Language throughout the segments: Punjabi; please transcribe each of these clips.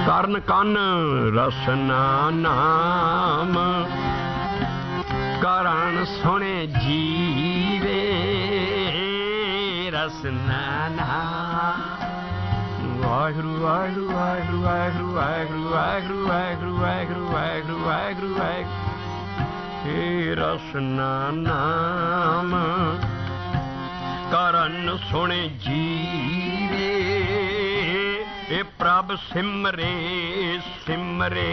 ਕਰਨ ਕੰਨ ਰਸਨਾ ਨਾਮ ਕਰਨ ਸੁਣੇ ਜੀਵੇ ਰਸਨਾ ਨਾਮ। ਵਾਹਿਗੁਰੂ ਵਾਹਿਗੁਰੂ ਵਾਹਿਗੁਰੂ ਵਾਹਿਗੁਰੂ ਵਾਹਿਗੁਰੂ ਵਾਹਿਗੁਰੂ ਵਾਹਿਗੁਰੂ ਵਾਹਿਗੁਰੂ ਵਾਹਿਗੁਰੂ ਵਾਹਿਗੁਰੂ ਵਾਹਿਗੁਰੂ ਹੇ ਰਸਨਾ ਨਾਮ ਕਰਨ ਸੁਣੇ ਜੀਵੇ। ਇਹ ਪ੍ਰਭ ਸਿਮਰੇ ਸਿਮਰੇ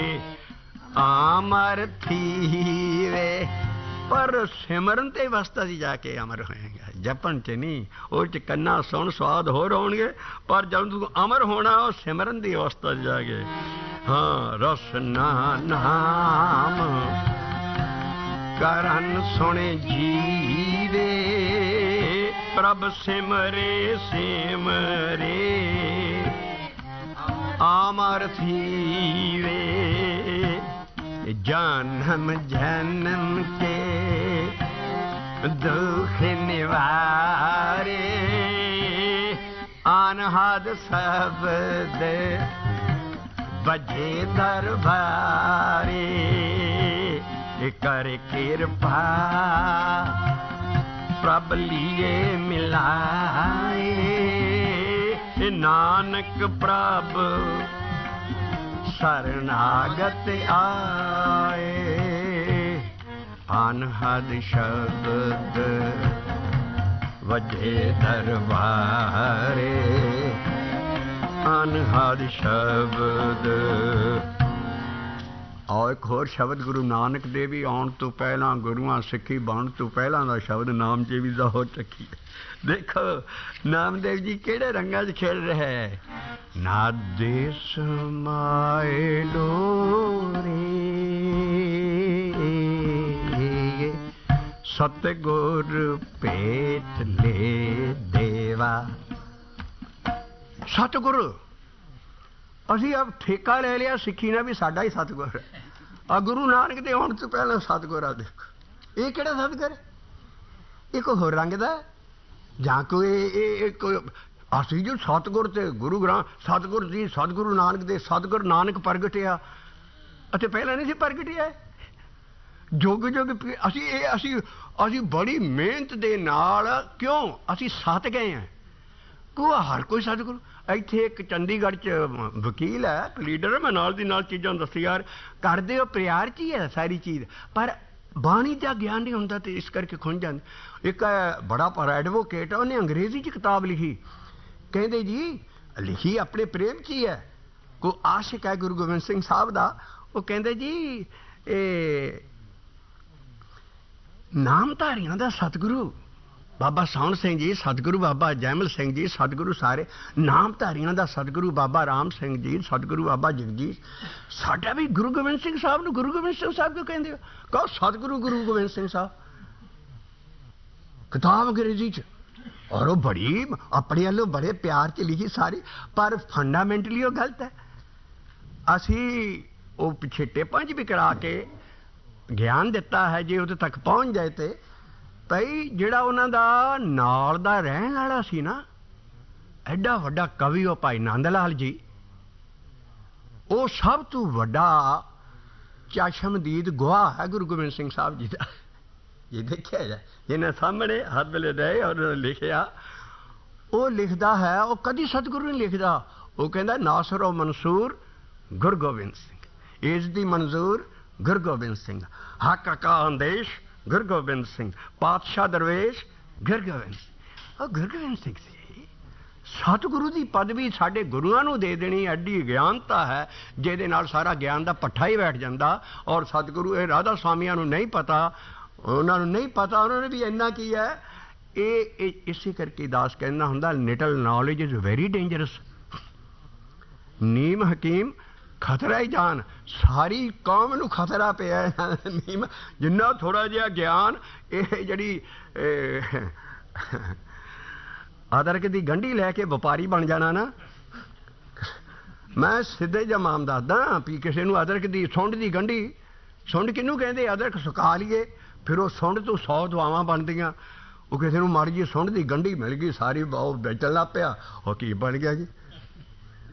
ਅਮਰ ਥੀਵੇ। ਪਰ ਸਿਮਰਨ ਤੇ ਅਵਸਥਾ ਦੀ ਜਾ ਕੇ ਅਮਰ ਹੋਏਗਾ, ਜਪਣ ਚ ਨਹੀਂ। ਉਹ ਚ ਕੰਨਾਂ ਸੁਣ ਸਵਾਦ ਹੋਰ ਹੋਣਗੇ, ਪਰ ਜਦੋਂ ਤੂੰ ਅਮਰ ਹੋਣਾ ਉਹ ਸਿਮਰਨ ਦੀ ਅਵਸਥਾ ਚ ਜਾ ਕੇ। ਹਾਂ ਰਸਨਾ ਨਾਮ ਕਰਨ ਸੁਣੇ ਜੀਵੇ ਪ੍ਰਭ ਸਿਮਰੇ ਸਿਮਰੇ ਅਮਰ ਥੀਵੇ। ਜਨਮ ਜਨਮ ਕੇ ਦੁਖ ਨਿਵਾਰੇ ਅਨਹਦ ਸ਼ਬਦ ਬਜੇ ਦਰਬਾਰੇ। ਕਰ ਕਿਰਪਾ ਪ੍ਰਭ ਲੀਏ ਮਿਲਾਏ। ਨਾਨਕ ਪ੍ਰਭ ਸਰਨਾਗਤ ਆਏ ਅਨਹਦ ਸ਼ਬਦ ਵਜੇ ਦਰਬਾਰੇ ਅਨਹਦ ਸ਼ਬਦ। ਆਓ ਇੱਕ ਹੋਰ ਸ਼ਬਦ ਗੁਰੂ ਨਾਨਕ ਦੇਵ ਜੀ ਆਉਣ ਤੋਂ ਪਹਿਲਾਂ, ਗੁਰੂਆਂ ਸਿੱਖੀ ਬਣਨ ਤੋਂ ਪਹਿਲਾਂ ਦਾ ਸ਼ਬਦ ਨਾਮ ਚ ਵੀ ਦਾ ਹੋ ਚੱਕੀ। ਦੇਖੋ ਨਾਮਦੇਵ ਜੀ ਕਿਹੜੇ ਰੰਗਾਂ 'ਚ ਖੇਡ ਰਿਹਾ ਹੈ। ਨਾਦੇ ਸਮਾਏ ਲੋਰੇ ਸਤਿਗੁਰ ਭੇਟ ਲੈ ਦੇਵਾ। ਸਤਿਗੁਰੂ ਅਸੀਂ ਆਪ ਠੇਕਾ ਲੈ ਲਿਆ ਸਿੱਖੀ ਨੇ ਵੀ ਸਾਡਾ ਹੀ ਸਤਿਗੁਰ ਹੈ। ਆ ਗੁਰੂ ਨਾਨਕ ਦੇ ਆਉਣ ਤੋਂ ਪਹਿਲਾਂ ਸਤਿਗੁਰ ਆ। ਦੇਖੋ ਇਹ ਕਿਹੜਾ ਸਤਿਗੁਰ? ਇਹ ਕੋਈ ਹੋਰ ਰੰਗ ਦਾ ਜਾਂ ਕੋਈ ਕੋਈ ਅਸੀਂ ਜੋ ਸਤਿਗੁਰ ਤੇ ਗੁਰੂ ਗ੍ਰੰਥ ਸਤਿਗੁਰ ਜੀ ਸਤਿਗੁਰੂ ਨਾਨਕ ਦੇ ਸਤਿਗੁਰ ਨਾਨਕ ਪ੍ਰਗਟਿਆ ਅਤੇ ਪਹਿਲਾਂ ਨਹੀਂ ਸੀ ਪ੍ਰਗਟਿਆ। ਜੁਗ ਜੁਗ ਅਸੀਂ ਬੜੀ ਮਿਹਨਤ ਦੇ ਨਾਲ ਕਿਉਂ ਅਸੀਂ ਸੱਤ ਗਏ ਹਾਂ। ਹਰ ਕੋਈ ਸਤਿਗੁਰੂ। ਇੱਥੇ ਇੱਕ ਚੰਡੀਗੜ੍ਹ 'ਚ ਵਕੀਲ ਹੈ, ਲੀਡਰ, ਮੈਂ ਨਾਲ ਦੀ ਨਾਲ ਚੀਜ਼ਾਂ ਦੱਸੀ ਯਾਰ ਕਰਦੇ ਹੋ ਪਿਆਰ 'ਚ ਹੀ ਹੈ ਸਾਰੀ ਚੀਜ਼, ਪਰ ਬਾਣੀ ਦਾ ਗਿਆਨ ਨਹੀਂ ਹੁੰਦਾ ਤੇ ਇਸ ਕਰਕੇ ਖੁੰਝ ਜਾਂਦੇ। ਇੱਕ ਬੜਾ ਪਰ ਐਡਵੋਕੇਟ ਹੈ, ਉਹਨੇ ਅੰਗਰੇਜ਼ੀ 'ਚ ਕਿਤਾਬ ਲਿਖੀ। ਕਹਿੰਦੇ ਜੀ ਲਿਖੀ ਆਪਣੇ ਪ੍ਰੇਮ 'ਚ ਹੀ ਹੈ। ਕੋਈ ਆਸ਼ਿਕ ਹੈ ਗੁਰੂ ਗੋਬਿੰਦ ਸਿੰਘ ਸਾਹਿਬ ਦਾ। ਉਹ ਕਹਿੰਦੇ ਜੀ ਇਹ ਨਾਮਧਾਰੀਆਂ ਦਾ ਸਤਿਗੁਰੂ ਬਾਬਾ ਸੋਹਣ ਸਿੰਘ ਜੀ, ਸਤਿਗੁਰੂ ਬਾਬਾ ਜੈਮਲ ਸਿੰਘ ਜੀ, ਸਤਿਗੁਰੂ ਸਾਰੇ ਨਾਮਧਾਰੀਆਂ ਦਾ ਸਤਿਗੁਰੂ ਬਾਬਾ ਰਾਮ ਸਿੰਘ ਜੀ, ਸਤਿਗੁਰੂ ਬਾਬਾ ਜਗਜੀਤ। ਸਾਡਾ ਵੀ ਗੁਰੂ ਗੋਬਿੰਦ ਸਿੰਘ ਸਾਹਿਬ ਨੂੰ ਗੁਰੂ ਗੋਬਿੰਦ ਸਿੰਘ ਸਾਹਿਬ ਕਿਉਂ ਕਹਿੰਦੇ ਹੋ? ਕਹੋ ਸਤਿਗੁਰੂ ਗੁਰੂ ਗੋਬਿੰਦ ਸਿੰਘ ਸਾਹਿਬ। ਕਿਤਾਬ ਅੰਗਰੇਜ਼ੀ 'ਚ ਔਰ ਉਹ ਬੜੀ ਆਪਣੇ ਵੱਲੋਂ ਬੜੇ ਪਿਆਰ 'ਚ ਲਿਖੀ ਸਾਰੀ, ਪਰ ਫੰਡਾਮੈਂਟਲੀ ਉਹ ਗਲਤ ਹੈ। ਅਸੀਂ ਉਹ ਪਿੱਛੇ ਟੇਪਾਂ 'ਚ ਵੀ ਕਰਾ ਕੇ ਗਿਆਨ ਦਿੱਤਾ ਹੈ। ਜੇ ਉਹਦੇ ਤੱਕ ਪਹੁੰਚ ਜਾਏ ਤੇ ਭਈ ਜਿਹੜਾ ਉਹਨਾਂ ਦਾ ਨਾਲ ਦਾ ਰਹਿਣ ਵਾਲਾ ਸੀ ਨਾ, ਐਡਾ ਵੱਡਾ ਕਵੀ ਉਹ ਭਾਈ ਨੰਦ ਲਾਲ ਜੀ, ਉਹ ਸਭ ਤੋਂ ਵੱਡਾ ਚਸ਼ਮਦੀਦ ਗਵਾਹ ਹੈ ਗੁਰੂ ਗੋਬਿੰਦ ਸਿੰਘ ਸਾਹਿਬ ਜੀ ਦਾ। ਇਹ ਦੇਖਿਆ ਜਾ ਜਿਹਨੇ ਸਾਹਮਣੇ ਹੱਥ ਵੇਲੇ ਰਹੇ ਔਰ ਲਿਖਿਆ, ਉਹ ਲਿਖਦਾ ਹੈ, ਉਹ ਕਦੀ ਸਤਿਗੁਰੂ ਨਹੀਂ ਲਿਖਦਾ। ਉਹ ਕਹਿੰਦਾ ਨਾਸਰੋ ਮਨਸੂਰ ਗੁਰੂ ਗੋਬਿੰਦ ਸਿੰਘ, ਇਸ ਦੀ ਮਨਜ਼ੂਰ ਗੁਰੂ ਗੋਬਿੰਦ ਸਿੰਘ, ਹੱਕ ਕਾ ਅੰਦੇਸ਼ ਗੁਰੂ ਗੋਬਿੰਦ ਸਿੰਘ, ਪਾਤਸ਼ਾਹ ਦਰਵੇਸ਼ ਗੁਰੂ ਗੋਬਿੰਦ ਸਿੰਘ। ਉਹ ਗੁਰੂ ਗੋਬਿੰਦ ਸਿੰਘ ਸੀ। ਸਤਿਗੁਰੂ ਦੀ ਪਦਵੀ ਸਾਡੇ ਗੁਰੂਆਂ ਨੂੰ ਦੇ ਦੇਣੀ ਐਡੀ ਗਿਆਨਤਾ ਹੈ ਜਿਹਦੇ ਨਾਲ ਸਾਰਾ ਗਿਆਨ ਦਾ ਪੱਠਾ ਹੀ ਬੈਠ ਜਾਂਦਾ। ਔਰ ਸਤਿਗੁਰੂ ਇਹ ਰਾਧਾ ਸਵਾਮੀਆਂ ਨੂੰ ਨਹੀਂ ਪਤਾ, ਉਹਨਾਂ ਨੂੰ ਨਹੀਂ ਪਤਾ ਉਹਨਾਂ ਨੇ ਵੀ ਇੰਨਾ ਕੀ ਹੈ। ਇਹ ਇਸੇ ਕਰਕੇ ਦਾਸ ਕਹਿੰਦਾ ਹੁੰਦਾ little knowledge is very dangerous. ਨੀਮ ਹਕੀਮ ਖਤਰਾ ਹੀ ਜਾਨ। ਸਾਰੀ ਕੌਮ ਨੂੰ ਖਤਰਾ ਪਿਆ ਨੀਮ। ਜਿੰਨਾ ਥੋੜ੍ਹਾ ਜਿਹਾ ਗਿਆਨ, ਇਹ ਜਿਹੜੀ ਅਦਰਕ ਦੀ ਗੰਢੀ ਲੈ ਕੇ ਵਪਾਰੀ ਬਣ ਜਾਣਾ ਨਾ। ਮੈਂ ਸਿੱਧੇ ਜਮਾਮ ਦੱਸਦਾ ਵੀ ਕਿਸੇ ਨੂੰ ਅਦਰਕ ਦੀ ਸੁੰਡ ਦੀ ਗੰਢੀ, ਸੁੰਡ ਕਿਹਨੂੰ ਕਹਿੰਦੇ? ਅਦਰਕ ਸੁਕਾ ਲਈਏ ਫਿਰ ਉਹ ਸੁੰਡ ਤੋਂ 100 ਦਵਾਵਾਂ ਬਣਦੀਆਂ। ਉਹ ਕਿਸੇ ਨੂੰ ਮਾੜੀ ਜਿਹੀ ਸੁੰਡ ਦੀ ਗੰਢੀ ਮਿਲ ਗਈ, ਸਾਰੀ ਉਹ ਵੇਚਣ ਲੱਗ ਪਿਆ, ਉਹ ਕੀ ਬਣ ਗਿਆ ਜੀ?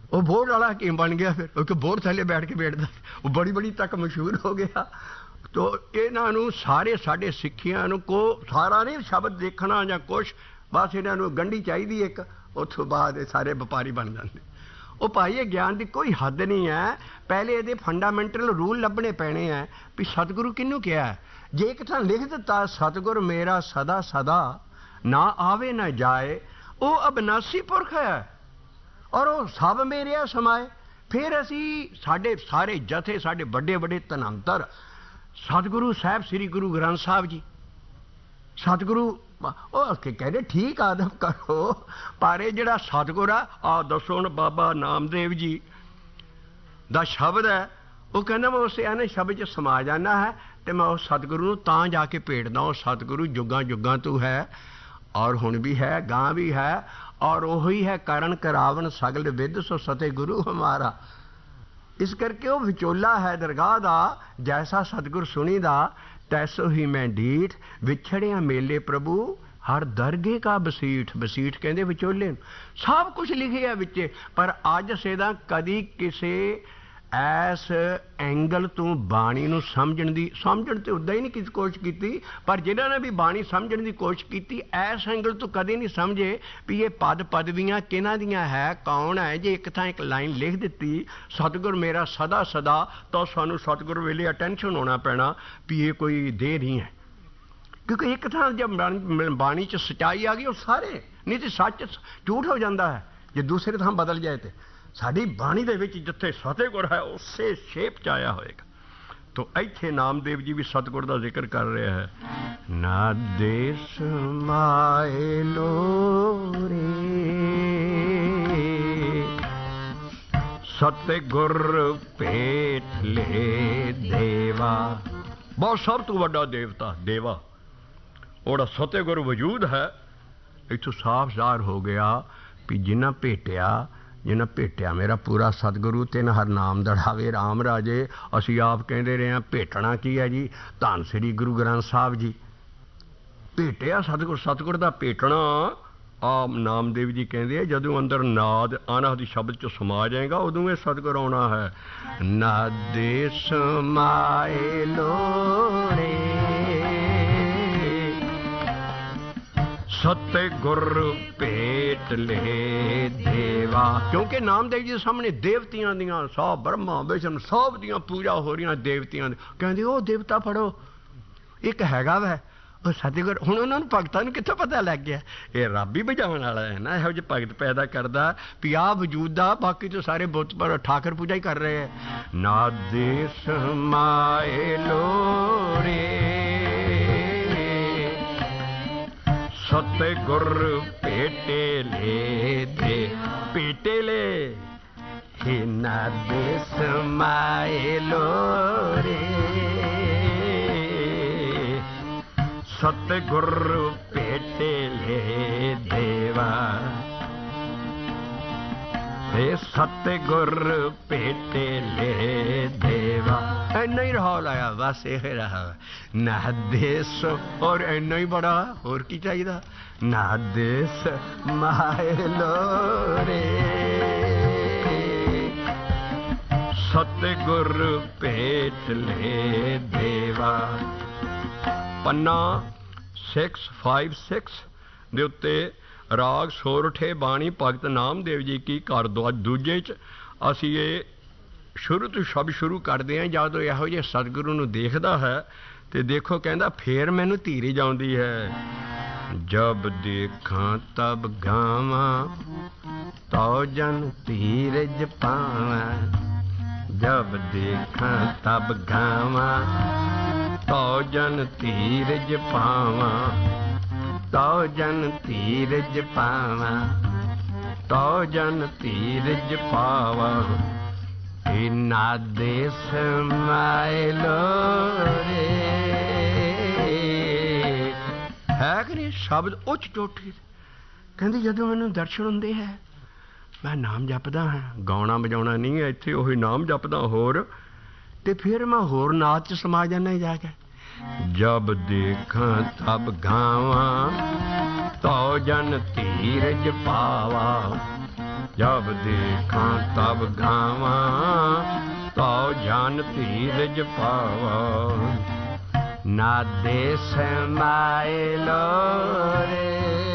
वो बोर्ड वाला हकीम बन गया। फिर क्योंकि बोर्ड थले बैठ के बैठता, वो बड़ी बड़ी तक मशहूर हो गया। तो इन्हों सारे साढ़े सिੱਖਿਆਂ ਨੂੰ को सारा नहीं शब्द देखना या कुछ, बस इन्हों गंढी चाहिए एक, उस बाद सारे व्यापारी बन जाते। वो भाई ये ज्ञान की कोई हद नहीं है। पहले ये फंडामेंटल रूल लभने पैने हैं भी सतगुरु किनू क्या है। जे एक थां लिख दिता सतगुर मेरा सदा सदा ना आवे ना जाए, वो अविनाशी पुरख है और वो सब मेरे समाए। फिर असी साढ़े सारे जथे साढ़े बड़े बड़े धनंतर सतगुरु साहब श्री गुरु ग्रंथ साहब जी, सतगुरु कहते ठीक आदम करो, पर ये जड़ा सतगुर आ दसो हुण बाबा नामदेव जी दा शब्द है, वो कहना मैं उस इन्हें शब्द च समा जाना है, तो मैं उस सतगुरु नूं तां जाके भेटदा। उस सतगुरु जुगां जुगां तू है और हुण भी है, गां भी है, और वही है करण करावन सगल विद सो सते गुरु हमारा। इस करके वो विचोला है दरगाह दा, जैसा सतगुर सुनी दा तैसो ही मैं डीठ, विछड़िया मेले प्रभु हर दरगे का बसीठ। बसीठ कहते विचोले, सब कुछ लिखे है विचे। पर अज सेदा कदी किसे ऐस एंगल तो बाणी नूं समझण ते उदा ही नहीं किसी कोशिश की, पर जिन्हों ने भी बाणी समझण की कोशिश की ऐस एंगल तो कदे नहीं समझे भी ये पद पदवियां किन्हां दियां है, कौन है। जे एक थां एक लाइन लिख दी सतगुर मेरा सदा सदा, तो सानू सतगुर वेले अटेंशन होना पैना भी ये कोई देह नहीं है। क्योंकि एक थां जब बाणी च सच्चाई आ गई वो सारे, नहीं तो सच झूठ हो जाता है जे दूसरे थां बदल जाए तो। साड़ी बाणी दे विच जिथे सतगुर है उसे शेप च आया होएगा। तो इत्थे नामदेव जी भी सतगुर का जिक्र कर रहे हैं। ना देश माए लोरे सतगुर पेट ले देवा। बहुत सब तो बड़ा देवता देवा ओड़ा सतगुर वजूद है। इथों साफ ज़ाहिर हो गया भी जिन्ना भेटिया मेरा पूरा सतगुरु तिन हर नाम दड़ावे राम राजे। असी आप कहते रहे हैं भेटना की है जी, धन श्री गुरु ग्रंथ साहब जी भेटिया सतगुर। सतगुर का भेटना आप नामदेव जी कहते हैं जदों अंदर नाद अनादि शब्द च समा जाएगा उदों ये सतगुर आना है। नादे समाए लोरे सतगुर भेट ले देवा। क्योंकि नामदेव जी सामने देवतियां दियां सब ब्रह्मा विष्णु सब दियां पूजा हो रही देवतियां। कहते वो देवता फड़ो एक हैगा वै सतगुर। हुण उन्होंने भगतां नूं कित्थों पता लग गया ये रब ही बजाउण वाला है ना, इहो जिहे भगत पैदा करदा भी आ वजूद आ। बाकी तो सारे बुत पर ठाकर पूजा ही कर रहे हैं। ना देश माए लोरे सतगुर पेटे ले दे पेटे ले हे ना देश माए लोरे सतगुर पेटे ले देवा। हे सतगुर पेटे ले देवा। इन्ना ही रहा लाया बस ये रहा ना देश और इन्ना ही बड़ा और की चाहिए। ना देश माए लोरे सतगुर पेट ले देवा। पन्ना 656 दे उत्ते राग सोरठे बाणी भगत नामदेव जी की कर दो। दूजे च असी ये शुरू तो शब्द शुरू करते हैं जदों इहो जिहे सतगुरु नूं देखदा है तो देखो कहंदा फिर मैनू धीरज आउंदी है। जब देखा तब गावा तो जन धीरज पावा। जब देखा तब गावा तो जन धीरज पावा। तो जन धीरज पावा। तो जन धीरज पावा। ना देश माए लोरे है कि नहीं शब्द उच्च चोटी। कहती जदों मैनूं दर्शन हुंदे है मैं नाम जपदा हाँ, गाउणा बजाउणा नहीं है इत्थे ओही नाम जपदा होर, ते फिर मैं होर नाच च समा जाना जाके। जब देखा तब गावा तो जन धीरज पावा। जब देखा तब गावा तो जान धीरज पावा ना देश माए लोरे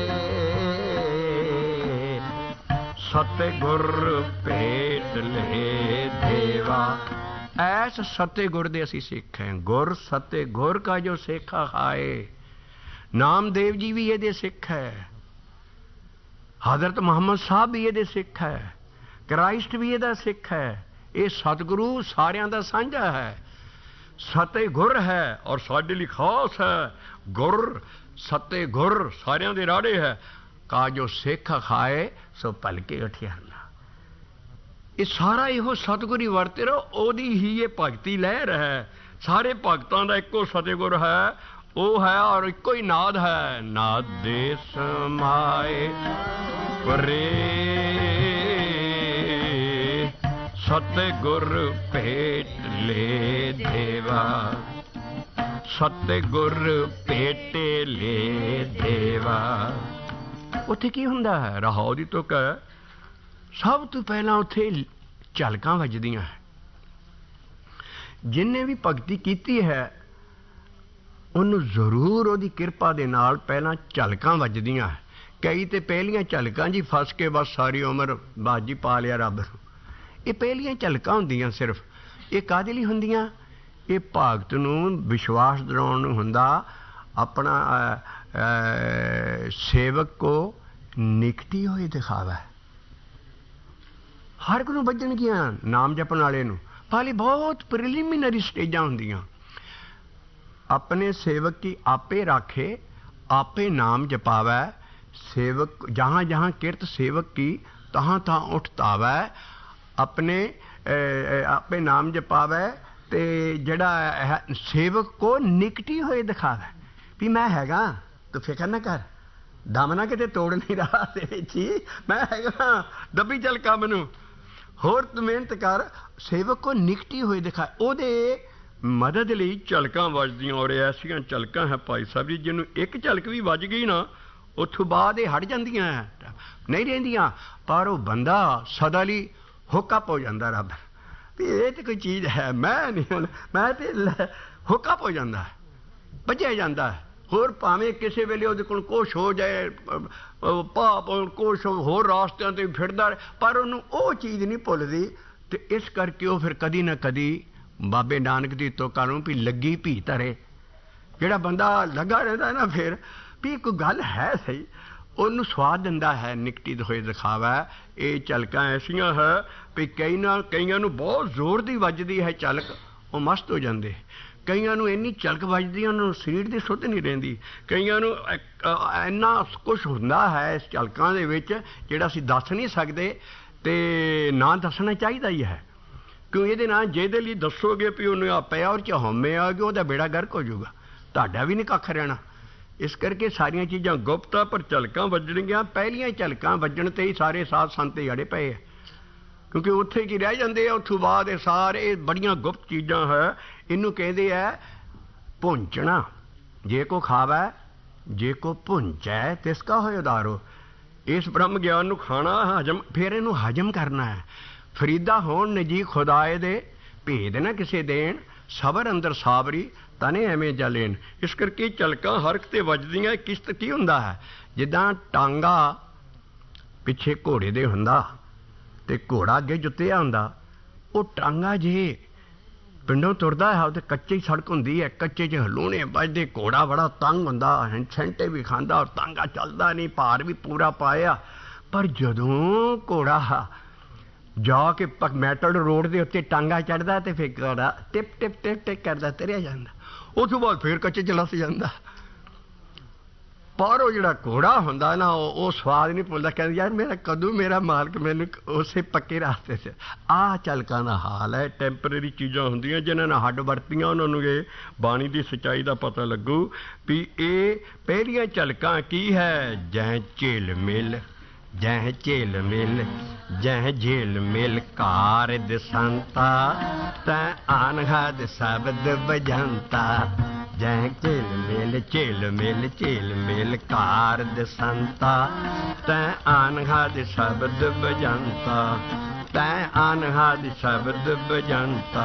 सतगुर भेट ले देवा। ऐस सतगुर दे असी सिख हैं। गुर सत्य गुर का जो सेखा खाए। नामदेव जी भी ये सिख है, हजरत मुहम्मद साहब भी ये सिख है, क्राइस्ट भी ये सिख है। ये सतगुरु सारियां दा सांझा है। सत्य गुर है और साडे लई खास है। गुर सत्य गुर सारियां दे राड़े है। का जो सिख खाए सो भलके उठियाना। ये सारा इहो सतगुर ही वरते रहो, ओदी ही ये भगती लहर है। सारे भगतां दा इक्को सतगुर है, वो है और इको ही नाद है। नाद दे समाए परे सतगुर भेट ले देवा। सतगुर भेटे ले देवा। उत्थे की हुंदा है? राहौ दी तुक है। सब तो पहला उत्थे झलकां वजदियां है। जिन्हें भी भगती कीती है ਉਹਨੂੰ ਜ਼ਰੂਰ ਉਹਦੀ ਕਿਰਪਾ ਦੇ ਨਾਲ ਪਹਿਲਾਂ ਝਲਕਾਂ ਵੱਜਦੀਆਂ। ਕਈ ਤੇ ਪਹਿਲੀਆਂ ਝਲਕਾਂ ਜੀ ਫਸ ਕੇ ਬਸ ਸਾਰੀ ਉਮਰ ਬਾਜੀ ਪਾ ਲਿਆ ਰੱਬ ਨੂੰ। ਇਹ ਪਹਿਲੀਆਂ ਝਲਕਾਂ ਹੁੰਦੀਆਂ ਸਿਰਫ। ਇਹ ਕਾਹਦੇ ਲਈ ਹੁੰਦੀਆਂ? ਇਹ ਭਗਤ ਨੂੰ ਵਿਸ਼ਵਾਸ ਦਿਲਾਉਣ ਨੂੰ ਹੁੰਦਾ। ਆਪਣਾ ਸੇਵਕ ਕੋ ਨਿਕਟੀ ਹੋਏ ਦਿਖਾਵਾ। ਹਰ ਇੱਕ ਨੂੰ ਵੱਜਣਗੀਆਂ ਨਾਮ ਜਪਣ ਵਾਲੇ ਨੂੰ। ਪਾਲੀ ਬਹੁਤ ਪ੍ਰੀਲਿਮਿਨਰੀ ਸਟੇਜਾਂ ਹੁੰਦੀਆਂ। अपने सेवक की आपे राखे आपे नाम जपावै। सेवक जहाँ जहाँ किरत सेवक की तहाँ तहाँ उठतावै। अपने आपे नाम जपावै ते जड़ा सेवक को निकटी होए दिखावै भी मैं हैगा, तू फिक्र ना कर, दम ना किते तोड़ नहीं रहा जी, मैं हैगा, दबी चल काम नूं होर तू मेहनत कर। सेवक को निकटी होए दिखाए। ओदे मदद ਲਈ ਝਲਕਾਂ ਵੱਜਦੀਆਂ। ਔਰ ਐਸੀਆਂ ਝਲਕਾਂ ਹੈ ਭਾਈ ਸਾਹਿਬ ਜੀ, ਜਿਹਨੂੰ ਇੱਕ ਝਲਕ ਵੀ ਵੱਜ ਗਈ ਨਾ ਉੱਥੋਂ ਬਾਅਦ ਇਹ ਹਟ ਜਾਂਦੀਆਂ ਨਹੀਂ ਰਹਿੰਦੀਆਂ। ਪਰ ਉਹ ਬੰਦਾ ਸਦਾ ਲਈ ਹੁੱਕਅਪ ਹੋ ਜਾਂਦਾ ਰੱਬ ਵੀ ਇਹ ਤੇ ਕੋਈ ਚੀਜ਼ ਹੈ। ਮੈਂ ਨਹੀਂ ਹੁਣ, ਮੈਂ ਤੇ ਹੁੱਕਅਪ ਹੋ ਜਾਂਦਾ, ਭੱਜਿਆ ਜਾਂਦਾ। ਹੋਰ ਭਾਵੇਂ ਕਿਸੇ ਵੇਲੇ ਉਹਦੇ ਕੋਲ ਕੁਛ ਹੋ ਜਾਏ, ਪਾਪ ਕੁਛ ਹੋਰ ਰਾਸਤਿਆਂ ਤੇ ਫਿਰਦਾ, ਪਰ ਉਹਨੂੰ ਉਹ ਚੀਜ਼ ਨਹੀਂ ਭੁੱਲਦੀ। ਤੇ ਇਸ ਕਰਕੇ ਉਹ ਫਿਰ ਕਦੀ ਨਾ ਕਦੀ ਬਾਬੇ ਨਾਨਕ ਦੀ ਤੁਕਾਂ ਨੂੰ ਵੀ ਲੱਗੀ ਭੀ ਧਰੇ। ਜਿਹੜਾ ਬੰਦਾ ਲੱਗਾ ਰਹਿੰਦਾ ਨਾ ਫਿਰ ਵੀ ਕੋਈ ਗੱਲ ਹੈ ਸਹੀ, ਉਹਨੂੰ ਸਵਾਦ ਦਿੰਦਾ ਹੈ ਨਿਕਟੀ ਹੋਏ ਦਿਖਾਵਾ। ਇਹ ਝਲਕਾਂ ਐਸੀਆਂ ਹੈ ਵੀ ਕਈਆਂ ਨੂੰ ਬਹੁਤ ਜ਼ੋਰ ਦੀ ਵੱਜਦੀ ਹੈ ਝਲਕ, ਉਹ ਮਸਤ ਹੋ ਜਾਂਦੇ। ਕਈਆਂ ਨੂੰ ਇੰਨੀ ਝਲਕ ਵੱਜਦੀ ਉਹਨਾਂ ਨੂੰ ਸਰੀਰ ਦੀ ਸੁੱਧ ਨਹੀਂ ਰਹਿੰਦੀ। ਕਈਆਂ ਨੂੰ ਇੰਨਾ ਕੁਛ ਹੁੰਦਾ ਹੈ ਇਸ ਝਲਕਾਂ ਦੇ ਵਿੱਚ ਜਿਹੜਾ ਅਸੀਂ ਦੱਸ ਨਹੀਂ ਸਕਦੇ ਤੇ ਨਾ ਦੱਸਣਾ ਚਾਹੀਦਾ ਹੀ ਹੈ। ਕਿਉਂ ਇਹਦੇ ਨਾਲ ਜਿਹਦੇ ਲਈ ਦੱਸੋਗੇ ਵੀ ਉਹਨੂੰ ਆਪੇ ਔਰ ਚ ਹਉਮੈ ਆ ਗਏ, ਉਹਦਾ ਬੇੜਾ ਗਰਕ ਹੋ ਜਾਊਗਾ, ਤੁਹਾਡਾ ਵੀ ਨਹੀਂ ਕੱਖ ਰਹਿਣਾ। ਇਸ ਕਰਕੇ ਸਾਰੀਆਂ ਚੀਜ਼ਾਂ ਗੁਪਤ ਆ, ਪਰ ਝਲਕਾਂ ਵੱਜਣਗੀਆਂ। ਪਹਿਲੀਆਂ ਝਲਕਾਂ ਵੱਜਣ ਤੇ ਹੀ ਸਾਰੇ ਸਾਧ ਸੰਤ ਅੜੇ ਪਏ ਆ, ਕਿਉਂਕਿ ਉੱਥੇ ਕੀ ਰਹਿ ਜਾਂਦੇ ਆ। ਉੱਥੋਂ ਬਾਅਦ ਇਹ ਸਾਰੇ ਬੜੀਆਂ ਗੁਪਤ ਚੀਜ਼ਾਂ ਹੈ। ਇਹਨੂੰ ਕਹਿੰਦੇ ਆ ਭੁੰਚਣਾ। ਜੇ ਕੋ ਖਾਵੈ ਜੇ ਕੋ ਭੁੰਚੈ ਤਿਸ ਕਾ ਹੋਇ ਉਦਾਰੋ। ਇਸ ਬ੍ਰਹਮ ਗਿਆਨ ਨੂੰ ਖਾਣਾ ਹਜਮ, ਫਿਰ ਇਹਨੂੰ ਹਜਮ ਕਰਨਾ ਹੈ। ਫਰੀਦਾ ਹੋਣ ਨਜੀ ਖੁਦਾਏ ਦੇ ਭੇਦ ਨਾ ਕਿਸੇ ਦੇਣ। ਸਬਰ ਅੰਦਰ ਸਾਬਰੀ ਤਨੇ ਐਵੇਂ ਜਲੇਨ। ਇਸ ਕਰਕੇ ਝਲਕਾਂ ਹਰ ਇੱਕ ਤੇ ਵੱਜਦੀਆਂ। ਕਿਸ਼ਤ ਕੀ ਹੁੰਦਾ ਹੈ? ਜਿੱਦਾਂ ਟਾਂਗਾ ਪਿੱਛੇ ਘੋੜੇ ਦੇ ਹੁੰਦਾ ਤੇ ਘੋੜਾ ਅੱਗੇ ਜੁੱਤਿਆ ਹੁੰਦਾ। ਉਹ ਟਾਂਗਾ ਜੇ ਪਿੰਡੋਂ ਤੁਰਦਾ ਹੈ ਤੇ ਕੱਚੀ ਸੜਕ ਹੁੰਦੀ ਹੈ, ਕੱਚੇ 'ਚ ਹਲੂਣੇ ਵੱਜਦੇ, ਘੋੜਾ ਬੜਾ ਤੰਗ ਹੁੰਦਾ, ਛੈਂਟੇ ਵੀ ਖਾਂਦਾ ਔਰ ਟਾਂਗਾ ਚੱਲਦਾ ਨਹੀਂ, ਭਾਰ ਵੀ ਪੂਰਾ ਪਾਇਆ। ਪਰ ਜਦੋਂ ਘੋੜਾ ਜਾ ਕੇ ਮੈਟਲ ਰੋਡ ਦੇ ਉੱਤੇ ਟਾਂਗਾ ਚੜ੍ਹਦਾ ਤੇ ਫਿਰ ਘੋੜਾ ਟਿਪ ਟਿਪ ਟਿਪ ਟਿਪ ਕਰਦਾ ਤੁਰਿਆ ਜਾਂਦਾ। ਉਸ ਤੋਂ ਬਾਅਦ ਫਿਰ ਕੱਚੇ 'ਚ ਲੱਸ ਜਾਂਦਾ। ਪਰ ਉਹ ਜਿਹੜਾ ਘੋੜਾ ਹੁੰਦਾ ਨਾ ਉਹ ਸਵਾਦ ਨਹੀਂ ਭੁੱਲਦਾ। ਕਹਿੰਦਾ ਯਾਰ ਮੇਰਾ ਕਦੋਂ ਮੇਰਾ ਮਾਲਕ ਮੈਨੂੰ ਉਸੇ ਪੱਕੇ ਰਾਸਤੇ 'ਚ। ਆਹ ਝਲਕਾਂ ਦਾ ਹਾਲ ਹੈ। ਟੈਂਪਰੇਰੀ ਚੀਜ਼ਾਂ ਹੁੰਦੀਆਂ ਜਿਹਨਾਂ ਨਾਲ ਹੱਡ ਵਰਤੀਆਂ, ਉਹਨਾਂ ਨੂੰ ਇਹ ਬਾਣੀ ਦੀ ਸੱਚਾਈ ਦਾ ਪਤਾ ਲੱਗੂ ਵੀ ਇਹ ਪਹਿਲੀਆਂ ਝਲਕਾਂ ਕੀ ਹੈ। ਜੈ ਝੇਲ ਮਿਲ ਜੈ ਝੇਲ ਮਿਲ ਜੈ ਝੇਲ ਮਿਲ ਕਾਰ ਦਸੰਤਾ ਤੈ ਆਨਹਦ ਸ਼ਬਦ ਬਜੰਤਾ। जै झेल मेल कार दसंता तै अनहद शब्द बजंता तै अनहद शब्द बजंता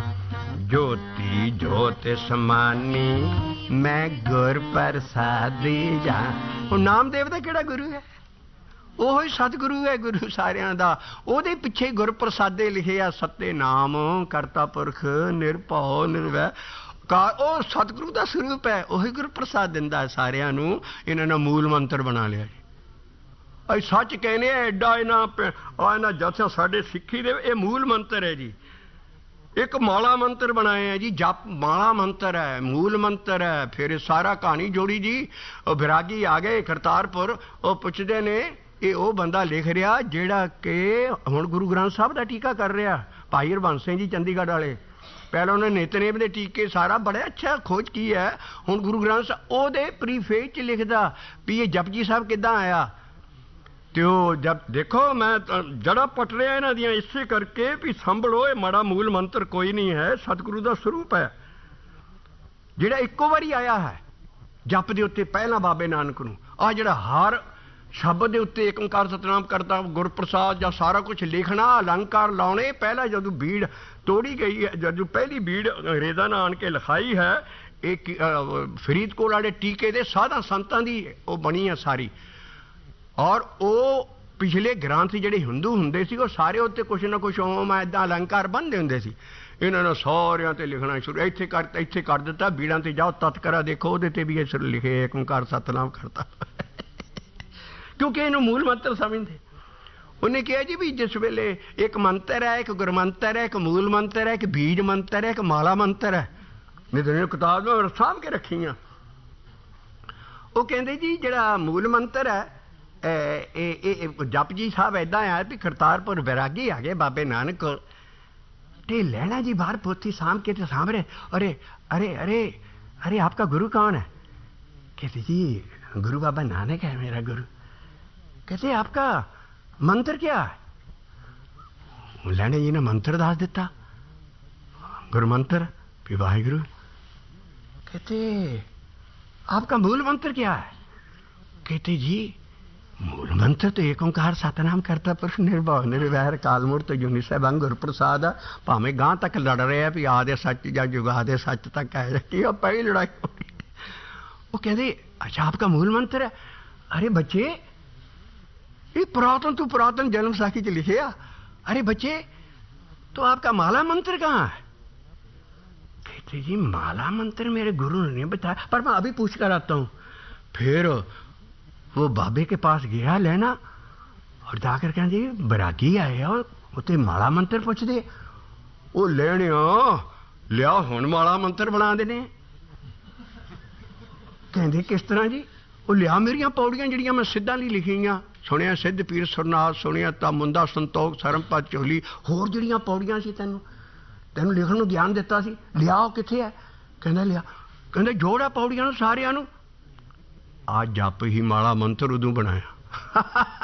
ज्योति ज्योत समानी मैं गुर प्रसादी जा। नामदेव दा किहड़ा गुरु है? ਉਹ ਹੀ ਸਤਿਗੁਰੂ ਹੈ, ਗੁਰੂ ਸਾਰਿਆਂ ਦਾ। ਉਹਦੇ ਪਿੱਛੇ ਗੁਰ ਪ੍ਰਸਾਦੇ ਲਿਖੇ ਆ, ਸੱਤੇ ਨਾਮ ਕਰਤਾ ਪੁਰਖ ਨਿਰਭਉ ਨਿਰਵੈ ਕਾਰ। ਉਹ ਸਤਿਗੁਰੂ ਦਾ ਸਰੂਪ ਹੈ, ਉਹੀ ਗੁਰ ਪ੍ਰਸਾਦ ਦਿੰਦਾ ਸਾਰਿਆਂ ਨੂੰ। ਇਹਨਾਂ ਨੇ ਮੂਲ ਮੰਤਰ ਬਣਾ ਲਿਆ ਜੀ। ਅਸੀਂ ਸੱਚ ਕਹਿੰਦੇ ਆ, ਐਡਾ ਇਹਨਾਂ ਜਥਿਆਂ ਸਾਡੇ ਸਿੱਖੀ ਦੇ ਇਹ ਮੂਲ ਮੰਤਰ ਹੈ ਜੀ। ਇੱਕ ਮਾਲਾ ਮੰਤਰ ਬਣਾਏ ਆ ਜੀ, ਜਪ ਮਾਲਾ ਮੰਤਰ ਹੈ, ਮੂਲ ਮੰਤਰ ਹੈ। ਫਿਰ ਸਾਰਾ ਕਹਾਣੀ ਜੋੜੀ ਜੀ। ਉਹ ਵਿਰਾਗੀ ਆ ਗਏ ਕਰਤਾਰਪੁਰ, ਉਹ ਪੁੱਛਦੇ ਨੇ ਇਹ ਉਹ ਬੰਦਾ ਲਿਖ ਰਿਹਾ ਜਿਹੜਾ ਕਿ ਹੁਣ ਗੁਰੂ ਗ੍ਰੰਥ ਸਾਹਿਬ ਦਾ ਟੀਕਾ ਕਰ ਰਿਹਾ, ਭਾਈ ਹਰਬੰਸ ਸਿੰਘ ਜੀ ਚੰਡੀਗੜ੍ਹ ਵਾਲੇ। ਪਹਿਲਾਂ ਉਹਨੇ ਨਿਤਨੇਮ ਦੇ ਟੀਕੇ ਸਾਰਾ ਬੜਾ ਅੱਛਾ ਖੋਜ ਕੀ ਹੈ। ਹੁਣ ਗੁਰੂ ਗ੍ਰੰਥ ਸਾਹਿਬ ਉਹਦੇ ਪ੍ਰੀਫੇਸ 'ਚ ਲਿਖਦਾ ਵੀ ਇਹ ਜਪਜੀ ਸਾਹਿਬ ਕਿੱਦਾਂ ਆਇਆ। ਤੇ ਉਹ ਜਦ ਦੇਖੋ ਮੈਂ ਜੜਾ ਪਟ ਰਿਹਾ ਇਹਨਾਂ ਦੀਆਂ ਇਸੇ ਕਰਕੇ ਵੀ ਸੰਭਲੋ, ਇਹ ਮਾੜਾ ਮੂਲ ਮੰਤਰ ਕੋਈ ਨਹੀਂ ਹੈ, ਸਤਿਗੁਰੂ ਦਾ ਸਰੂਪ ਹੈ ਜਿਹੜਾ ਇੱਕੋ ਵਾਰੀ ਆਇਆ ਹੈ। ਜਪ ਦੇ ਉੱਤੇ ਪਹਿਲਾਂ ਬਾਬੇ ਨਾਨਕ ਨੂੰ ਆਹ ਜਿਹੜਾ ਹਰ ਸ਼ਬਦ ਦੇ ਉੱਤੇ ਏਕ ਓਂਕਾਰ ਸਤਿਨਾਮ ਕਰਤਾ ਗੁਰਪ੍ਰਸਾਦ ਜਾਂ ਸਾਰਾ ਕੁਛ ਲਿਖਣਾ, ਅਲੰਕਾਰ ਲਾਉਣੇ। ਪਹਿਲਾਂ ਜਦੋਂ ਬੀੜ ਤੋੜੀ ਗਈ ਹੈ, ਜਦੋਂ ਪਹਿਲੀ ਬੀੜ ਅੰਗਰੇਜ਼ਾਂ ਨੇ ਆਣ ਕੇ ਲਿਖਾਈ ਹੈ, ਇਹ ਫਰੀਦਕੋਟ ਵਾਲੇ ਟੀਕੇ ਦੇ ਸਾਧਾਂ ਸੰਤਾਂ ਦੀ ਉਹ ਬਣੀ ਆ ਸਾਰੀ। ਔਰ ਉਹ ਪਿਛਲੇ ਗ੍ਰੰਥ ਜਿਹੜੇ ਹਿੰਦੂ ਹੁੰਦੇ ਸੀ ਉਹ ਸਾਰੇ ਉੱਤੇ ਕੁਛ ਨਾ ਕੁਛ ਓਮ ਇੱਦਾਂ ਅਲੰਕਾਰ ਬੰਨ੍ਹਦੇ ਹੁੰਦੇ ਸੀ। ਇਹਨਾਂ ਨੇ ਸਾਰਿਆਂ 'ਤੇ ਲਿਖਣਾ ਸ਼ੁਰੂ, ਇੱਥੇ ਕਰ ਦਿੱਤਾ ਬੀੜਾਂ 'ਤੇ ਜਾਓ ਤਤਕਰਾ ਦੇਖੋ ਉਹਦੇ 'ਤੇ ਵੀ ਇਹ ਲਿਖੇ ਏਕ ਓਂਕਾਰ ਸਤਿਨਾਮ ਕਰਤਾ, ਕਿਉਂਕਿ ਇਹਨੂੰ ਮੂਲ ਮੰਤਰ ਸਮਝਦੇ। ਉਹਨੇ ਕਿਹਾ ਜੀ ਵੀ ਜਿਸ ਵੇਲੇ ਇੱਕ ਮੰਤਰ ਹੈ, ਇੱਕ ਗੁਰਮੰਤਰ ਹੈ, ਇੱਕ ਮੂਲ ਮੰਤਰ ਹੈ, ਇੱਕ ਬੀਜ ਮੰਤਰ ਹੈ, ਇੱਕ ਮਾਲਾ ਮੰਤਰ ਹੈ। ਨਹੀਂ ਤਾਂ ਕਿਤਾਬ ਨੂੰ ਸਾਂਭ ਕੇ ਰੱਖੀਆਂ। ਉਹ ਕਹਿੰਦੇ ਜੀ ਜਿਹੜਾ ਮੂਲ ਮੰਤਰ ਹੈ ਇਹ ਜਪਜੀ ਸਾਹਿਬ ਇੱਦਾਂ ਆ ਵੀ ਕਰਤਾਰਪੁਰ ਵਿਰਾਗੀ ਆ ਗਏ ਬਾਬੇ ਨਾਨਕ ਕੋਲ, ਤੇ ਲੈਣਾ ਜੀ ਬਾਹਰ ਪੋਥੀ ਸਾਂਭ ਕੇ ਤੇ ਸਾਂਭ ਰਹੇ। ਅਰੇ ਅਰੇ ਅਰੇ अरे आपका गुरु कौन है? कहते जी गुरु बाबा नानक है मेरा गुरु। कहते आपका मंत्र क्या है? लैने जी ने मंत्र दस दिता, गुरु मंत्र भी वाहिगुरु। कहते आपका मूल मंत्र क्या है? कहते जी मूल मंत्र तो एक ओंकार सतनाम करता पुरुष निर्भव निर्वैर कालमूर्त जुनी सहबंग गुर प्रसाद। भावें गांह तक लड़ रहे हैं भी आदे सच या जुगादे सच तक है कि पहली लड़ाई हो गई। वो कहते अच्छा आपका मूल मंत्र है? अरे बच्चे ये पुरातन तो पुरातन जन्म साखी च लिखे आ। अरे बच्चे तो आपका माला मंत्र कहाँ है? कहते जी माला मंत्र मेरे गुरु ने नहीं बताया, पर मैं अभी पूछ कर आता हूँ। फिर वो बाबे के पास गया लेना और जाकर कहते जी बैरागी आए और उत्ते माला मंत्र पूछ दे। वो लेने लिया हुण माला मंत्र बना देने। कहते किस तरह जी? वो लिया मेरिया पौड़ियां जिहड़ियां मैं सिद्धां लई लिखियां, सुनिया सिद्ध पीर सुरनाथ, सुनिया ता मुंदा संतोख सरमपत चोली, होर जिहड़ियां पौड़ियां सी तैनूं लिखण नूं ज्ञान दिता सी, लिया वो कित्थे है? कहंदा लिया। कहंदे जोड़ा पौड़ियां नूं सारियां नूं। आ जप ही माला मंत्र उदों बनाया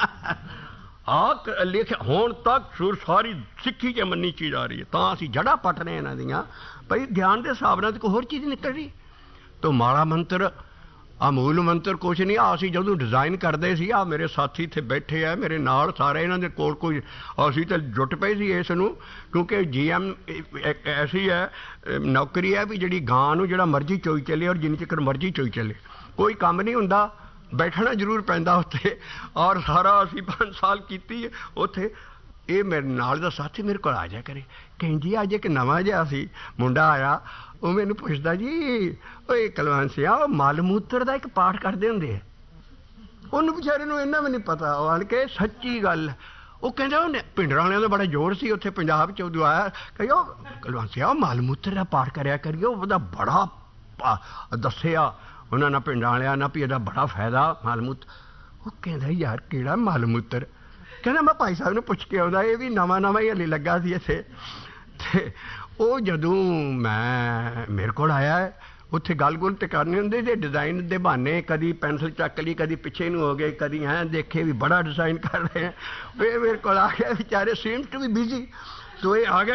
आ लिख हुण तक सुर सारी सिक्खी च मन्नी चीज आ रही है। तां असीं जड़ा पट रहे इन्हां दियां भई ज्ञान के हिसाब नाल कोई होर चीज़ निकल रही। तो माला मंत्र आ मूल मंत्र कुछ नहीं। असीं जदों डिजाइन करते सी, आ मेरे साथी इत्थे बैठे है मेरे नाल सारे, इन्हां दे कोल कोई असीं ते जुट पए सी इस नूं, क्योंकि GM एक ऐसी है नौकरी है भी जिहड़ी गां नूं जिहड़ा मर्जी चोई चले और जिन्नी चिर मर्जी चोई चले, कोई काम नहीं हुंदा, बैठना जरूर पैंदा उत्थे। और सारा असीं 5 साल कीती उत्थे। ये मेरे नाल दा साथी मेरे को आ जाया करे, कहीं जी अज एक नवा जिहा सी मुंडा आया, वो मैनू पुछदा जी ओए कलवंत सिया वो मल मूत्र दा एक पाठ करदे हुंदे है? उन्होंने बेचारे नूं इन्ना भी नहीं पता। वो आन के सच्ची गल वो कहंदा उन्हें पिंडरां वालियां दा बड़ा जोर सी उत्थे पंजाब च उदों आया, कहियो कलवंत सिया मल मूत्र दा पाठ करया करियो, ओहदा बड़ा दस्सिया उन्होंने पिंडां वालियां ना भी एहदा बड़ा फायदा मल मूत्र। वो कहंदा यार किहड़ा मल मूत्र? कहना मैं भाई साहब ने पुछ के आउंदा, ये भी नवा नवा ही हले लगा सी इत्थे। ते वो जदों मैं मेरे को आया उत्थे गल गुल ते करनी हुंदी ते डिजाइन दे बहाने कदी पेंसिल चक ली, कदी पिछे नूं हो गए, कदी हैं देखे भी बड़ा डिजाइन कर रहे हैं। वे मेरे को आ गया बेचारे, सीम्स टू बी बिजी। तो ये आ गया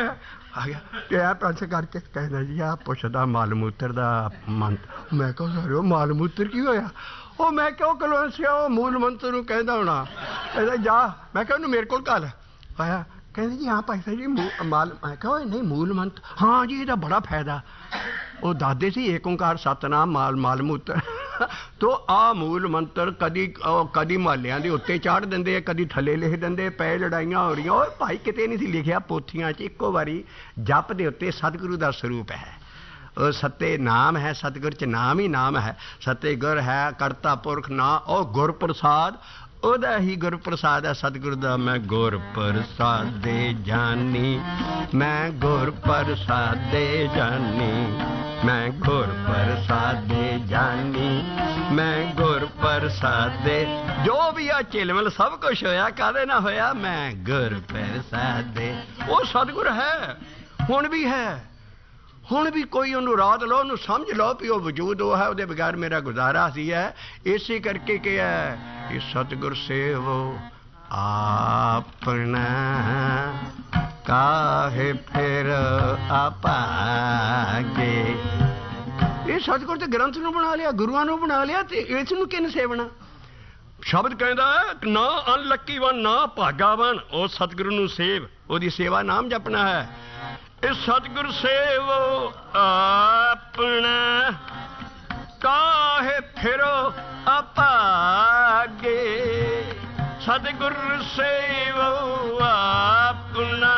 ਆ ਗਿਆ ਤੇ ਇਹ ਪਾਸੇ ਕਰਕੇ ਕਹਿੰਦਾ ਜੀ ਆ ਪੁੱਛਦਾ ਮਾਲ ਮੂਤਰ ਦਾ ਮੰਤ। ਮੈਂ ਕਿਹਾ ਸਰ ਉਹ ਮਾਲ ਮੂਤਰ ਕੀ ਹੋਇਆ? ਉਹ ਮੈਂ ਕਿਉਂ ਕਲੋਂਸਿਆ ਉਹ ਮੂਲ ਮੰਤਰ ਨੂੰ ਕਹਿੰਦਾ ਹੋਣਾ। ਕਹਿੰਦਾ ਜਾ। ਮੈਂ ਕਿਹਾ ਉਹਨੂੰ ਮੇਰੇ ਕੋਲ ਘੱਲ। ਆਇਆ ਕਹਿੰਦੇ ਜੀ ਹਾਂ ਭਾਈ ਸਾਹਿਬ ਜੀ ਮਾਲ। ਮੈਂ ਕਿਹਾ ਨਹੀਂ ਮੂਲ ਮੰਤਰ ਹਾਂ ਜੀ ਇਹਦਾ ਬੜਾ ਫਾਇਦਾ। ਉਹ ਦਾਦੇ ਸੀ ਏਕ ਓਂਕਾਰ ਸਤਨਾਮ ਮਾਲ ਮੂਤਰ ਤੋ ਆ ਮੂਲ ਮੰਤਰ ਕਦੀ ਮਹੱਲਿਆਂ ਦੇ ਉੱਤੇ ਚਾੜ ਦਿੰਦੇ, ਕਦੀ ਥੱਲੇ ਲਿਖ ਦਿੰਦੇ, ਪੈ ਲੜਾਈਆਂ ਹੋ ਰਹੀਆਂ। ਉਹ ਭਾਈ ਕਿਤੇ ਨਹੀਂ ਸੀ ਲਿਖਿਆ ਪੋਥੀਆਂ 'ਚ। ਇੱਕੋ ਵਾਰੀ ਜਪ ਦੇ ਉੱਤੇ ਸਤਿਗੁਰੂ ਦਾ ਸਰੂਪ ਹੈ। ਉਹ ਸੱਤੇ ਨਾਮ ਹੈ, ਸਤਿਗੁਰ 'ਚ ਨਾਮ ਹੀ ਨਾਮ ਹੈ। ਸੱਤੇ ਗੁਰ ਹੈ ਕਰਤਾ ਪੁਰਖ ਨਾ ਉਹ ਗੁਰ ਪ੍ਰਸਾਦ ਉਹਦਾ ਹੀ ਗੁਰ ਪ੍ਰਸਾਦ ਹੈ ਸਤਿਗੁਰ ਦਾ। ਮੈਂ ਗੁਰ ਪ੍ਰਸਾਦੇ ਜਾਨੀ, ਮੈਂ ਗੁਰ ਪ੍ਰਸਾਦੇ ਜਾਨੀ, ਮੈਂ ਗੁਰ ਪ੍ਰਸਾਦੇ ਜਾਨੀ, ਮੈਂ ਗੁਰ ਪ੍ਰਸਾਦੇ। ਜੋ ਵੀ ਆ ਝਿਲਮਿਲ ਸਭ ਕੁਛ ਹੋਇਆ ਕਾਹਦੇ ਨਾਲ ਹੋਇਆ? ਮੈਂ ਗੁਰ ਪ੍ਰਸਾਦੇ। ਉਹ ਸਤਿਗੁਰ ਹੈ, ਹੁਣ ਵੀ ਹੈ। ਹੁਣ ਵੀ ਕੋਈ ਉਹਨੂੰ ਰਾਤ ਲਓ, ਉਹਨੂੰ ਸਮਝ ਲਓ ਵੀ ਉਹ ਵਜੂਦ ਉਹ ਹੈ, ਉਹਦੇ ਬਗੈਰ ਮੇਰਾ ਗੁਜ਼ਾਰਾ ਸੀ ਹੈ। ਇਸੇ ਕਰਕੇ ਕਿਹਾ ਇਹ ਸਤਿਗੁਰ ਸੇਵੋ ਆਪਣਾ ਕਾਹੇ ਫਿਰ ਆਪਾਗੇ। ਇਹ ਸਤਿਗੁਰ ਤੇ ਗ੍ਰੰਥ ਨੂੰ ਬਣਾ ਲਿਆ, ਗੁਰੂਆਂ ਨੂੰ ਬਣਾ ਲਿਆ, ਤੇ ਇਸ ਨੂੰ ਕਿਹਨੇ ਸੇਵਣਾ? ਸ਼ਬਦ ਕਹਿੰਦਾ ਨਾ ਅਨਲੱਕੀ ਵਨ ਨਾ ਭਾਗਾਵਨ। ਉਹ ਸਤਿਗੁਰੂ ਨੂੰ ਸੇਵ, ਉਹਦੀ ਸੇਵਾ ਨਾਮ ਜਪਣਾ ਹੈ। ਇਹ ਸਤਿਗੁਰ ਸੇਵੋ ਆਪਣਾ ਕਾਹੇ ਫਿਰੋ ਆਪਾਗੇ। ਸਤਿਗੁਰ ਸੇਵੋ ਆਪਣਾ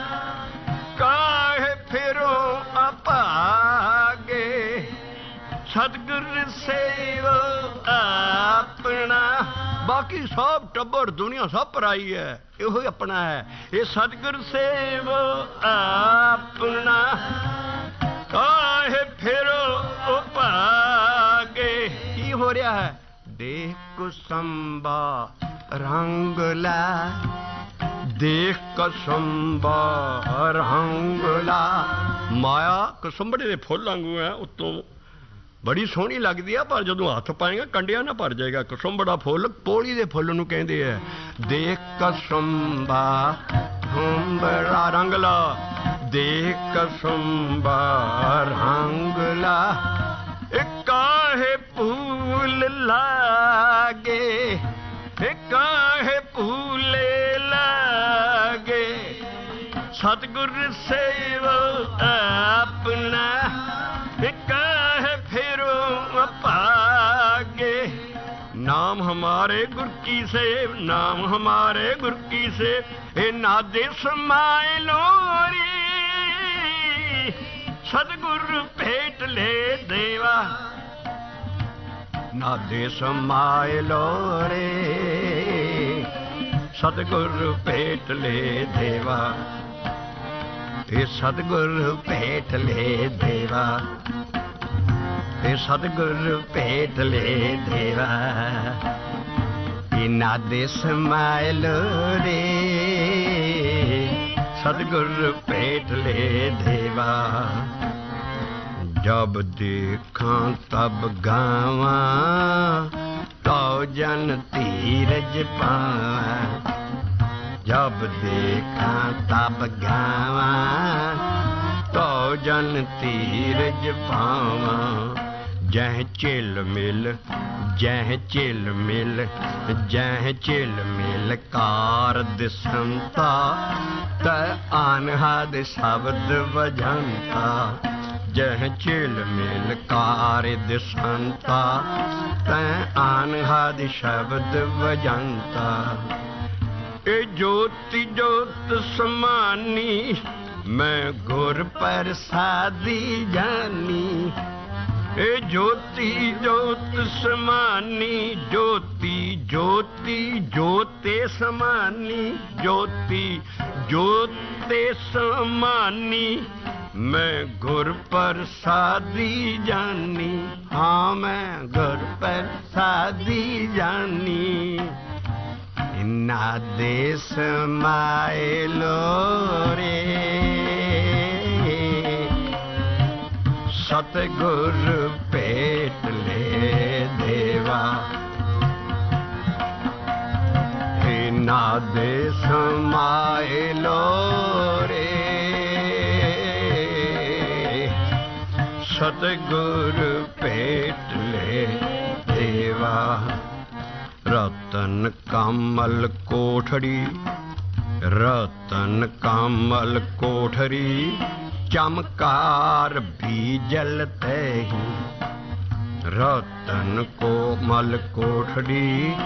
ਕਾਹੇ ਫਿਰੋ ਆਪਾਗੇ। ਸਤਿਗੁਰ ਸੇਵੋ ਆਪਣਾ। ਬਾਕੀ ਸਭ ਟੱਬਰ ਦੁਨੀਆ ਸਭ ਪਰਾਈ ਹੈ, ਇਹੋ ਹੀ ਆਪਣਾ ਹੈ। ਇਹ ਸਤਿਗੁਰ ਸੇਵੋ ਆਪਣਾ ਕਾਹੇ ਫਿਰੋ ਭਾਗੇ। ਕੀ ਹੋ ਰਿਹਾ ਹੈ? ਦੇਖ ਕੁਸੰਬਾ ਰੰਗ ਲੈ, ਦੇਖ ਕਸੰਬਾ ਰੰਗ ਲਾ। ਮਾਇਆ ਕਸੰਬੜੇ ਦੇ ਫੁੱਲ ਵਾਂਗੂ ਹੈ, ਉੱਤੋਂ ਬੜੀ ਸੋਹਣੀ ਲੱਗਦੀ ਆ, ਪਰ ਜਦੋਂ ਹੱਥ ਪਾਏਗਾ ਕੰਡਿਆਂ ਨਾ ਭਰ ਜਾਏਗਾ। ਕਸੰਬੜਾ ਫੁੱਲ ਪੋਲੀ ਦੇ ਫੁੱਲ ਨੂੰ ਕਹਿੰਦੇ ਆ। ਦੇਖ ਕਸੰਬਾ ਹੁੰਬੜਾ ਰੰਗ ਲਾ, ਦੇਖ ਕਸੰਬਾ ਰੰਗ ਲਾ। ਇਹ ਕਾਹੇ ਫੂਲ ਲਾਗੇ, ਇਹ ਕਾਹੇ ਫੂਲੇ ਲਾਗੇ। ਸਤਿਗੁਰ ਸੇਵੋ ਆਪਣਾ ਕਾਹੇ ਫਿਰੋ ਭਾਗੇ। नाम हमारे गुर की सेव, नाम हमारे गुर की सेव। ए नादे समाए लोरी, सतगुरु भेट ले देवा। नादे समाए लोरे, सतगुरु भेट ले देवा। ए सतगुरु भेट ले देवा, सतगुरु भेट ले देवा। नादे समाइल रे, सतगुरु भेट ले देवा। जब देखा तब गावा, तो जन धीरज पावा। जब देखा तब गावा, तो जन धीरज पावा। जह चिल मिल, जह चिल मिल, जह चिल मिल कार दिसंता। त अनहद शब्द बजंता, जह चिल मिल कार दिसंता। त अनहद शब्द बजंता। ए ज्योति ज्योत समानी, मैं गुर प्रसादी जानी। ए ज्योति ज्योत समानी, ज्योति ज्योति ज्योते समानी। ज्योति ज्योते समानी, मैं गुर प्रसादी जानी। हाँ मैं गुर प्रसादी जानी। नादे समाइलो रे, सतगुरु भेट ले देवा। नादे समाइलो रे, सतगुर भेट ले देवा। रतन कमल कोठड़ी, रतन कमल कोठरी, चमकार भी जलते ही। रतन कोमल कोठड़ी,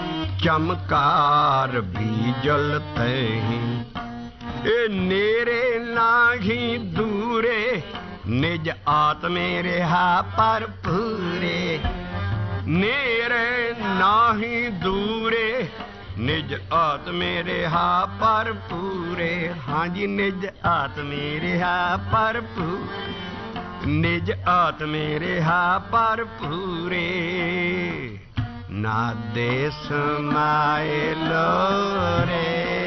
चमकार भी जलते ही। ए नेरे नाही दूरे, निज आत्मे रहा पर पूरे। नेरे नाही दूरे, निज आत्मे रहा पर पूरे। हाँ जी, निज आत्मे रहा पर पूरे, निज आत्मे रहा पर पूरे। ना देश माए लोरे,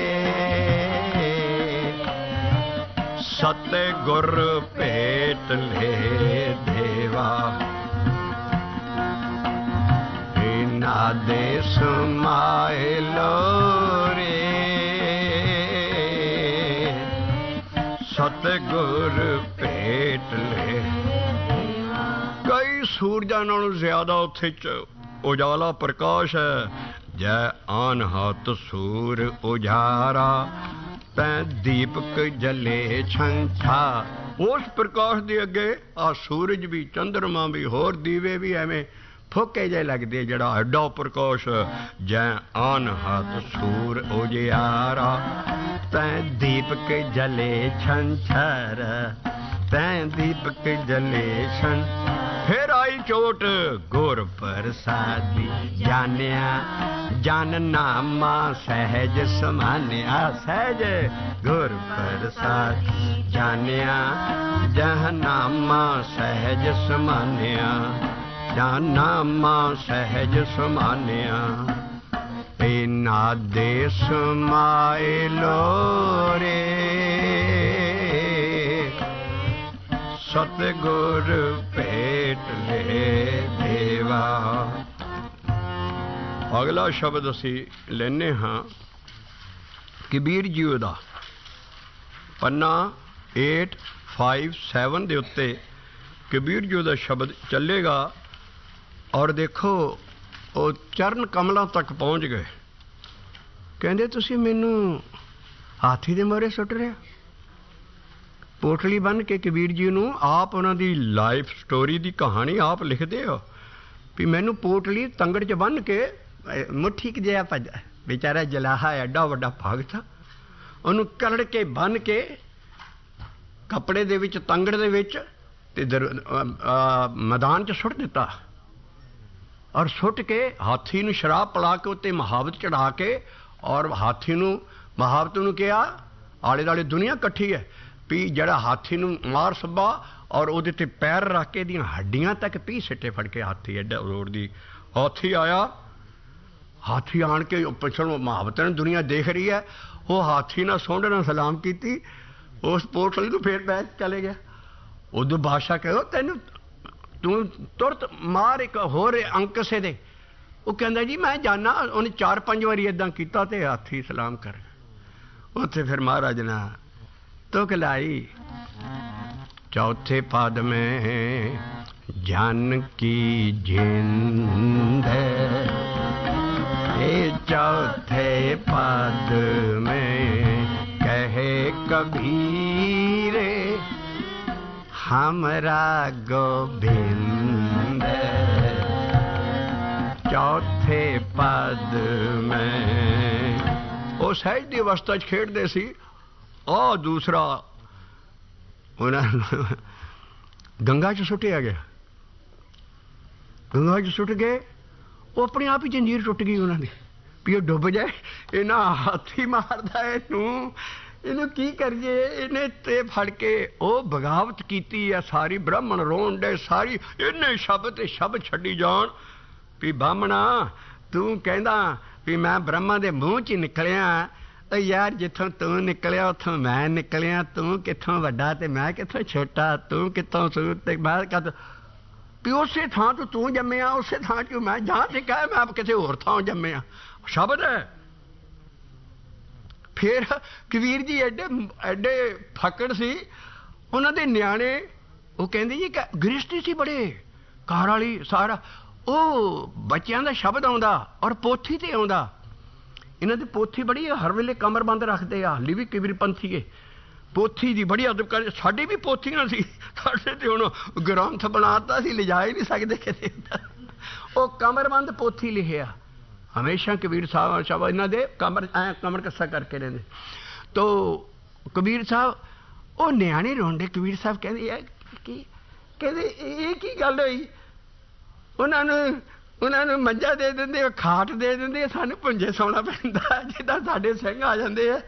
सतगुर भेट ले देवा। ना देश माए लोरे, सतगुर भेट ले। कई सूरजां नालों ज्यादा उत्थे उजाला प्रकाश है। जै आन हत सूर उजारा, तै दीपक जले छंछा। उस प्रकाश दे अगे आ सूरज भी, चंद्रमा भी, होर दीवे भी एवें फुके जे लगदे, जड़ा एडा प्रकाश। जै आन हत सूर उजियारा, तै दीपक जले छंछर, तै दीपक जले छन। फिर आई चोट गुर प्रसादी, जानिया जन नामा सहज समान्या। सहज गुर प्रसाद जानिया, जह नामा सहज समान्या। जन नामा सहज समान्या। ना देश माए लोरे, सतगुर भेट ले देवा। अगला शब्द असी लेने हाँ कबीर जी दा पन्ना 857 दे उत्ते कबीर जी दा शब्द चलेगा। और देखो वो चरण कमलों तक पहुँच गए। कहते तुसी मैनू हाथी दे मोहरे सुट रहे। पोटली बन के कबीर जी नू आप उन्हां दी लाइफ स्टोरी दी कहानी आप लिखते हो भी मैनू पोटली तंगड़ च बन के मुट्ठी क जिहा बेचारा जलाहा एडा वड्डा भगत उन्हूं करड़ के बन के कपड़े दे विच तंगड़ दे विच ते मैदान च सुट दिता। और सुट के हाथी नूं शराब पिला के उत्ते महावत चढ़ा के और हाथी नूं महावत नूं कहा आले दुआले दुनिया कट्ठी है भी जड़ा हाथी नूं मार सब्बा और उहदे ते पैर रख के दियां हड्डियां तक पी सिट्टे फड़ के हाथी एडा रोड दी। हाथी आया, हाथी आन के पिछड़ों महावत ने दुनिया देख रही है। वो हाथी ना सोंड ना सलाम की, उस पोटली नूं फिर बैठ चले गया। उदों बादशाह कहो तेनू तू तुरत मार एक होर अंक से दे। वो कहता जी मैं जाना। उन्हें 4-5 बारी इदा किया तो हाथी सलाम कर। उत्थे फिर महाराज ने तुक लाई चौथे पद में जन की जिंद ये चौथे पद में कहे कबीर हमरा गोविंद। चौथे पद में वो सहज की अवस्था खेडते सी। आ दूसरा उन्हें गंगा च सुटिया गया। गंगा च सुट गए, वो अपने आप ही जंजीर टुट गई उन्होंने भी डुब जाए। इन्हें हाथी मारदा इनू की करिए। इन्हें ते फड़ के वो बगावत की है सारी। ब्राह्मण रोन डे सारी। इन्हें शब्द ते शब्द छड्डी जान भी बामणा तू कहंदा भी मैं ब्रह्मा दे मूँह च निकलिया। यार जिथों तू निकलिया उथों मैं निकलिया। तू किथों वड्डा ते मैं किथों छोटा। तू किथों सूर ते मैं कद भी उसे थां तो तू जम्मिया, उसे थां चो मैं जहाँ से कहा मैं किसी होर थां जम्मिया। शब्द है। फिर कबीर जी एडे एडे फकड़ सी। उन्होंने न्याणे ਉਹ ਕਹਿੰਦੇ ਜੀ ਗ੍ਰਿਸ਼ਟੀ ਸੀ ਬੜੇ ਕਾਰ ਵਾਲੀ ਸਾਰਾ, ਉਹ ਬੱਚਿਆਂ ਦਾ ਸ਼ਬਦ ਆਉਂਦਾ ਔਰ ਪੋਥੀ ਤੇ ਆਉਂਦਾ। ਇਹਨਾਂ ਦੀ ਪੋਥੀ ਬੜੀ ਹਰ ਵੇਲੇ ਕਮਰਬੰਦ ਰੱਖਦੇ ਆ, ਹਾਲੀ ਵੀ ਕਬੀਰ ਪੰਥੀਏ ਪੋਥੀ ਦੀ ਬੜੀ ਅਦਬ ਕਰ। ਸਾਡੀ ਵੀ ਪੋਥੀਆਂ ਸੀ, ਸਾਡੇ ਤੇ ਹੁਣ ਗ੍ਰੰਥ ਬਣਾਤਾ ਸੀ, ਲਿਜਾ ਹੀ ਨਹੀਂ ਸਕਦੇ ਕਿਤੇ। ਉਹ ਕਮਰਬੰਦ ਪੋਥੀ ਲਿਖਿਆ ਹਮੇਸ਼ਾ ਕਬੀਰ ਸਾਹਿਬ ਸ਼ਬਦ ਇਹਨਾਂ ਦੇ ਕਮਰ ਕੱਸਾ ਕਰਕੇ ਰਹਿੰਦੇ। ਤੋ ਕਬੀਰ ਸਾਹਿਬ ਉਹ ਨਿਆਣੇ ਰੋਂਦੇ। ਕਬੀਰ ਸਾਹਿਬ ਕਹਿੰਦੇ ਯਾਰ ਕੀ, ਕਹਿੰਦੇ ਇਹ ਕੀ ਗੱਲ ਹੋਈ? ਉਹਨਾਂ ਨੂੰ ਮੰਜਾ ਦੇ ਦਿੰਦੇ, ਖਾਟ ਦੇ ਦਿੰਦੇ, ਸਾਨੂੰ ਭੁੰਜੇ ਸੌਣਾ ਪੈਂਦਾ ਜਿੱਦਾਂ ਸਾਡੇ ਸਿੰਘ ਆ ਜਾਂਦੇ ਆ।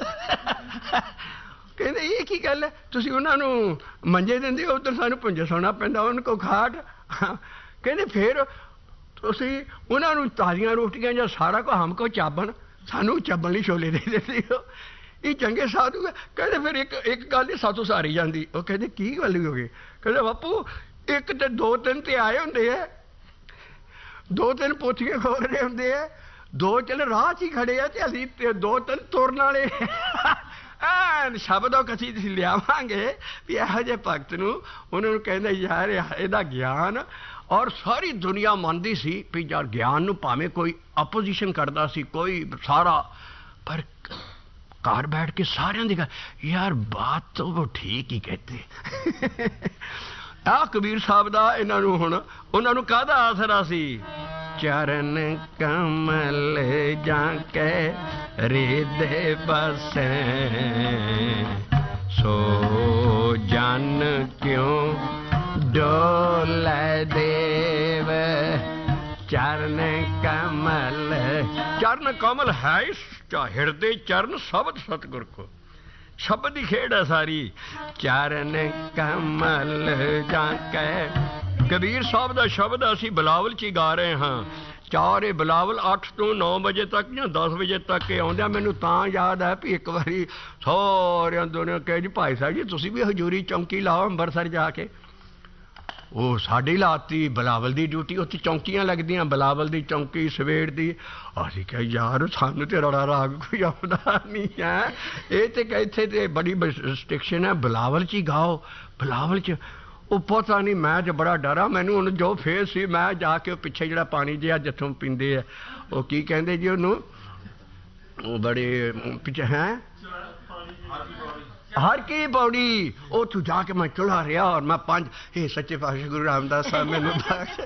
ਕਹਿੰਦੇ ਇਹ ਕੀ ਗੱਲ ਹੈ, ਤੁਸੀਂ ਉਹਨਾਂ ਨੂੰ ਮੰਜੇ ਦਿੰਦੇ, ਉੱਧਰ ਸਾਨੂੰ ਭੁੰਜੇ ਸੌਣਾ ਪੈਂਦਾ, ਉਹਨਾਂ ਕੋਲ ਖਾਟ। ਕਹਿੰਦੇ ਫਿਰ ਤੁਸੀਂ ਉਹਨਾਂ ਨੂੰ ਤਾਜ਼ੀਆਂ ਰੋਟੀਆਂ ਜਾਂ ਸਾਰਾ ਕੁਝ ਹਮਕੋ ਚਾਬਣ, ਸਾਨੂੰ ਚੱਬਣ ਲਈ ਛੋਲੇ ਦੇ ਦਿੰਦੇ ਹੋ। ਇਹ ਚੰਗੇ ਸਾਧੂ ਹੈ। ਕਹਿੰਦੇ ਫਿਰ ਇੱਕ ਗੱਲ ਹੀ ਸਾਤੋਂ ਸਾਰੀ ਜਾਂਦੀ। ਉਹ ਕਹਿੰਦੇ ਕੀ ਗੱਲ ਹੋ ਗਈ? ਕਹਿੰਦੇ ਬਾਪੂ ਇੱਕ ਤੇ 2-3 ਤੇ ਆਏ ਹੁੰਦੇ ਆ, 2-3 ਪੋਥੀਆਂ ਖੋਲ ਰਹੇ ਹੁੰਦੇ ਆ, 2 ਚੱਲ ਰਾਹ 'ਚ ਹੀ ਖੜੇ ਆ ਤੇ ਅਸੀਂ 2-3 ਤੁਰਨ ਵਾਲੇ। ਸ਼ਬਦੋਂ ਕਸੀ ਲਿਆਵਾਂਗੇ ਵੀ ਇਹੋ ਜਿਹੇ ਭਗਤ ਨੂੰ। ਉਹਨਾਂ ਨੂੰ ਕਹਿੰਦੇ ਯਾਰ ਇਹਦਾ ਗਿਆਨ, ਔਰ ਸਾਰੀ ਦੁਨੀਆ ਮੰਨਦੀ ਸੀ ਵੀ ਯਾਰ ਗਿਆਨ ਨੂੰ ਭਾਵੇਂ ਕੋਈ ਆਪੋਜੀਸ਼ਨ ਕਰਦਾ ਸੀ, ਕੋਈ ਸਾਰਾ, ਪਰ ਘਰ ਬੈਠ ਕੇ ਸਾਰਿਆਂ ਦੀ ਗੱਲ ਯਾਰ ਬਾਤ ਤਾਂ ਉਹ ਠੀਕ ਹੀ ਕਹਤੇ। ਆਹ ਕਬੀਰ ਸਾਹਿਬ ਦਾ ਇਹਨਾਂ ਨੂੰ ਹੁਣ ਉਹਨਾਂ ਨੂੰ ਕਾਹਦਾ ਆਸਰਾ ਸੀ? ਚਰਨ ਕਮਲ ਜਾਂ ਕੇ ਹ੍ਰਿਦੈ ਬਸੈ, ਸੋ ਜਨ ਕਿਉ ਡੋਲੇ ਦੇਵ। ਚਰਨ ਕਮਲ, ਚਰਨ ਕਮਲ ਹੈ ਹਿਰਦੇ ਚਰਨ ਸ਼ਬਦ ਸਤਿਗੁਰ ਕੋ, ਸ਼ਬਦ ਦੀ ਖੇਡ ਹੈ ਸਾਰੀ। ਚਰਨ ਕਮਲ ਜਾਂ ਕੇ, ਕਬੀਰ ਸਾਹਿਬ ਦਾ ਸ਼ਬਦ ਅਸੀਂ ਬਿਲਾਵਲ 'ਚ ਹੀ ਗਾ ਰਹੇ ਹਾਂ। ਚਾਰ ਇਹ ਬਿਲਾਵਲ 8 ਤੋਂ 9 ਵਜੇ ਤੱਕ ਜਾਂ 10 ਵਜੇ ਤੱਕ ਇਹ ਆਉਂਦਾ। ਮੈਨੂੰ ਤਾਂ ਯਾਦ ਹੈ ਵੀ ਇੱਕ ਵਾਰੀ ਸਾਰਿਆਂ ਦੋਨੋਂ ਕਹੇ ਜੀ ਭਾਈ ਸਾਹਿਬ ਜੀ ਤੁਸੀਂ ਵੀ ਹਜ਼ੂਰੀ ਚੌਂਕੀ ਲਾਓ ਅੰਮ੍ਰਿਤਸਰ ਜਾ ਕੇ। ਉਹ ਸਾਡੀ ਲਾਤੀ ਬਿਲਾਵਲ ਦੀ ਡਿਊਟੀ, ਉੱਥੇ ਚੌਂਕੀਆਂ ਲੱਗਦੀਆਂ, ਬਿਲਾਵਲ ਦੀ ਚੌਂਕੀ ਸਵੇਰ ਦੀ। ਅਸੀਂ ਕਿਹਾ ਯਾਰ ਸਾਨੂੰ ਤੇ ਰੌਲਾ ਰਾਗ ਕੋਈ ਆਉਂਦਾ ਨਹੀਂ ਹੈ, ਇਹ ਤੇ ਇੱਥੇ ਤੇ ਬੜੀ ਰਿਸਟ੍ਰਿਕਸ਼ਨ ਹੈ, ਬਿਲਾਵਲ 'ਚ ਹੀ ਗਾਓ, ਬਿਲਾਵਲ 'ਚ। ਉਹ ਪਤਾ ਨਹੀਂ, ਮੈਂ ਤੇ ਬੜਾ ਡਰਾ। ਮੈਨੂੰ ਹੁਣ ਜੋ ਫੇਸ ਸੀ, ਮੈਂ ਜਾ ਕੇ ਉਹ ਪਿੱਛੇ ਜਿਹੜਾ ਪਾਣੀ ਜਿਹਾ ਜਿੱਥੋਂ ਪੀਂਦੇ ਆ, ਉਹ ਕੀ ਕਹਿੰਦੇ ਜੀ ਉਹਨੂੰ, ਉਹ ਬੜੇ ਪਿੱਛੇ ਹੈ ਹਰ ਕੀ ਪੌੜੀ, ਉੱਥੋਂ ਜਾ ਕੇ ਮੈਂ ਚੁੱਲ੍ਹਾ ਰਿਹਾ ਔਰ ਮੈਂ 5 ਇਹ ਸੱਚੇ ਪਾਤਸ਼ਾਹ ਗੁਰੂ ਰਾਮਦਾਸ ਸਾਹਿਬ ਮੈਨੂੰ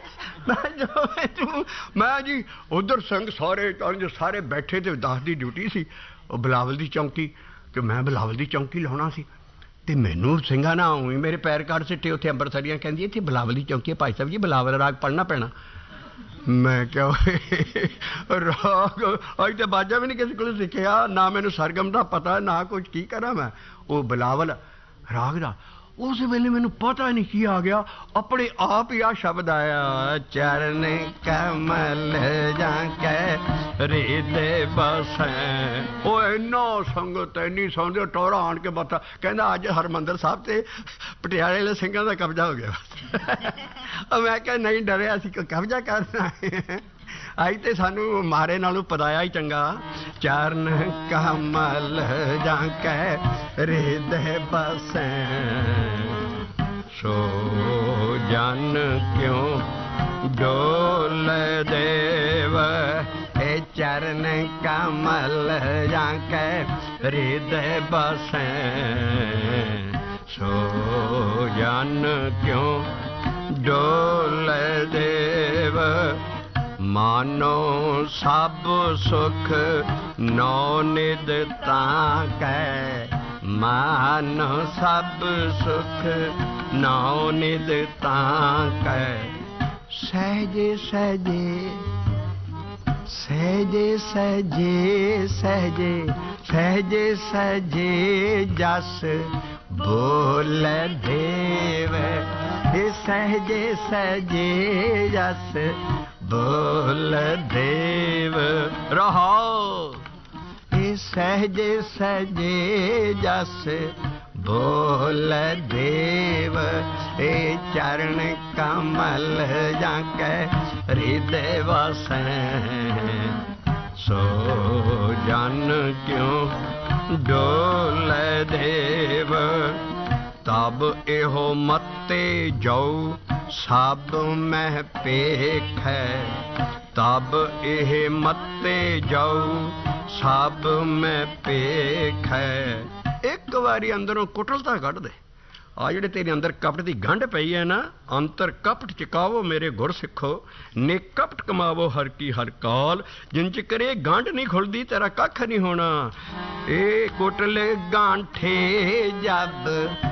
ਮੈਂ ਜੀ ਉੱਧਰ ਸੰਗ ਸਾਰੇ ਬੈਠੇ ਤੇ 10 ਦੀ ਡਿਊਟੀ ਸੀ, ਉਹ ਬਿਲਾਵਲ ਦੀ ਚੌਂਕੀ, ਤੇ ਮੈਂ ਬਿਲਾਵਲ ਦੀ ਚੌਂਕੀ ਲਾਉਣਾ ਸੀ। ਤੇ ਮੈਨੂੰ ਸਿੰਘਾਂ ਨਾ ਉਵੇਂ ਮੇਰੇ ਪੈਰ ਕੱਢ ਸਿੱਟੇ ਉੱਥੇ ਅੰਮ੍ਰਿਤਸਰੀਆਂ, ਕਹਿੰਦੀ ਇੱਥੇ ਬਿਲਾਵਲ ਦੀ ਚੌਂਕੀ ਹੈ ਭਾਈ ਸਾਹਿਬ ਜੀ, ਬਿਲਾਵਲ ਰਾਗ ਪੜ੍ਹਨਾ ਪੈਣਾ। ਮੈਂ ਕਿਹਾ ਰਾਗ ਅੱਜ ਤਾਂ ਬਾਜਾ ਵੀ ਨਹੀਂ ਕਿਸੇ ਕੋਲ ਸਿੱਖਿਆ, ਨਾ ਮੈਨੂੰ ਸਰਗਮ ਦਾ ਪਤਾ, ਨਾ ਕੁਝ, ਕੀ ਕਰਾਂ ਮੈਂ। ਉਹ ਬਿਲਾਵਲ ਰਾਗ ਦਾ ਉਸ ਵੇਲੇ ਮੈਨੂੰ ਪਤਾ ਨਹੀਂ ਕੀ ਆ ਗਿਆ, ਆਪਣੇ ਆਪ ਹੀ ਆ ਸ਼ਬਦ ਆਇਆ, ਚਰਨ ਕਮਲ ਜਾਂ ਕੇ ਹ੍ਰਿਦੈ ਬਸੈ। ਉਹ ਇੰਨਾ ਸੰਗਤ, ਇੰਨੀ ਸੰਗਤ, ਟੋਰਾ ਆਣ ਕੇ ਬਤਾ ਕਹਿੰਦਾ ਅੱਜ ਹਰਿਮੰਦਰ ਸਾਹਿਬ ਤੇ ਪਟਿਆਲੇ ਵਾਲੇ ਸਿੰਘਾਂ ਦਾ ਕਬਜ਼ਾ ਹੋ ਗਿਆ। ਮੈਂ ਕਿਹਾ ਨਹੀਂ ਡਰਿਆ, ਅਸੀਂ ਕਬਜ਼ਾ ਕਰਨਾ ਅੱਜ ਤੇ ਸਾਨੂੰ ਮਾਰੇ ਨਾਲੋਂ ਪਦਾਇਆ ਹੀ ਚੰਗਾ। ਚਰਨ ਕਮਲ ਜਾਂ ਕੇ ਹ੍ਰਿਦੈ ਬਸੈ, ਸੋ ਜਨ ਕਿਉ ਡੋਲੇ ਦੇਵ। ਇਹ ਚਰਨ ਕਮਲ ਜਾਂ ਕੇ ਹ੍ਰਿਦੈ ਬਸੈ, ਸੋ ਜਨ ਕਿਉ ਡੋਲੇ ਦੇਵ। ਮਾਨੋ ਸਭ ਸੁਖ ਨੌ ਨਿਧ ਤਾਂ ਕੈ, ਮਾਨੋ ਸਭ ਸੁਖ ਨੌ ਨਿਧ ਤਾਂ ਕੈ। ਸਹਿਜੇ ਸਹਿਜੇ ਸਹਿਜੇ ਸਹਿਜੇ ਸਹਿਜੇ ਸਹਿਜੇ ਸਹਿਜੇ ਜਸ ਬੋਲੇ ਦੇਵ। ਇਹ ਸਹਿਜੇ ਸਹਿਜੇ ਜਸ ਬੋਲ ਦੇਵ ਰਹਾਓ। ਇਹ ਸਹਿਜੇ ਸਹਿਜੇ ਜਸ ਬੋਲ ਦੇਵ। ਇਹ ਚਰਨ ਕਮਲ ਜਾਂ ਕੇ ਹ੍ਰਿਦੈ ਵਸੈ, ਸੋ ਜਨ ਕਿਉ ਡੋਲੇ ਦੇਵ। तब एहो मत्ते जाऊ सब मह पेख है। तब एह मत्ते जाऊ सब में पेख है। एक बारी अंदरों कुटलता कढ़ दे। आ जिहड़े तेरे अंदर कपट की गंढ पई है ना, अंतर कपट चकावो मेरे गुर सिखो, ने कपट कमावो हर की हर काल। जिन चिकर ये गंढ नहीं खुलदी तेरा कख नहीं होना। ए कुटल गांठे जब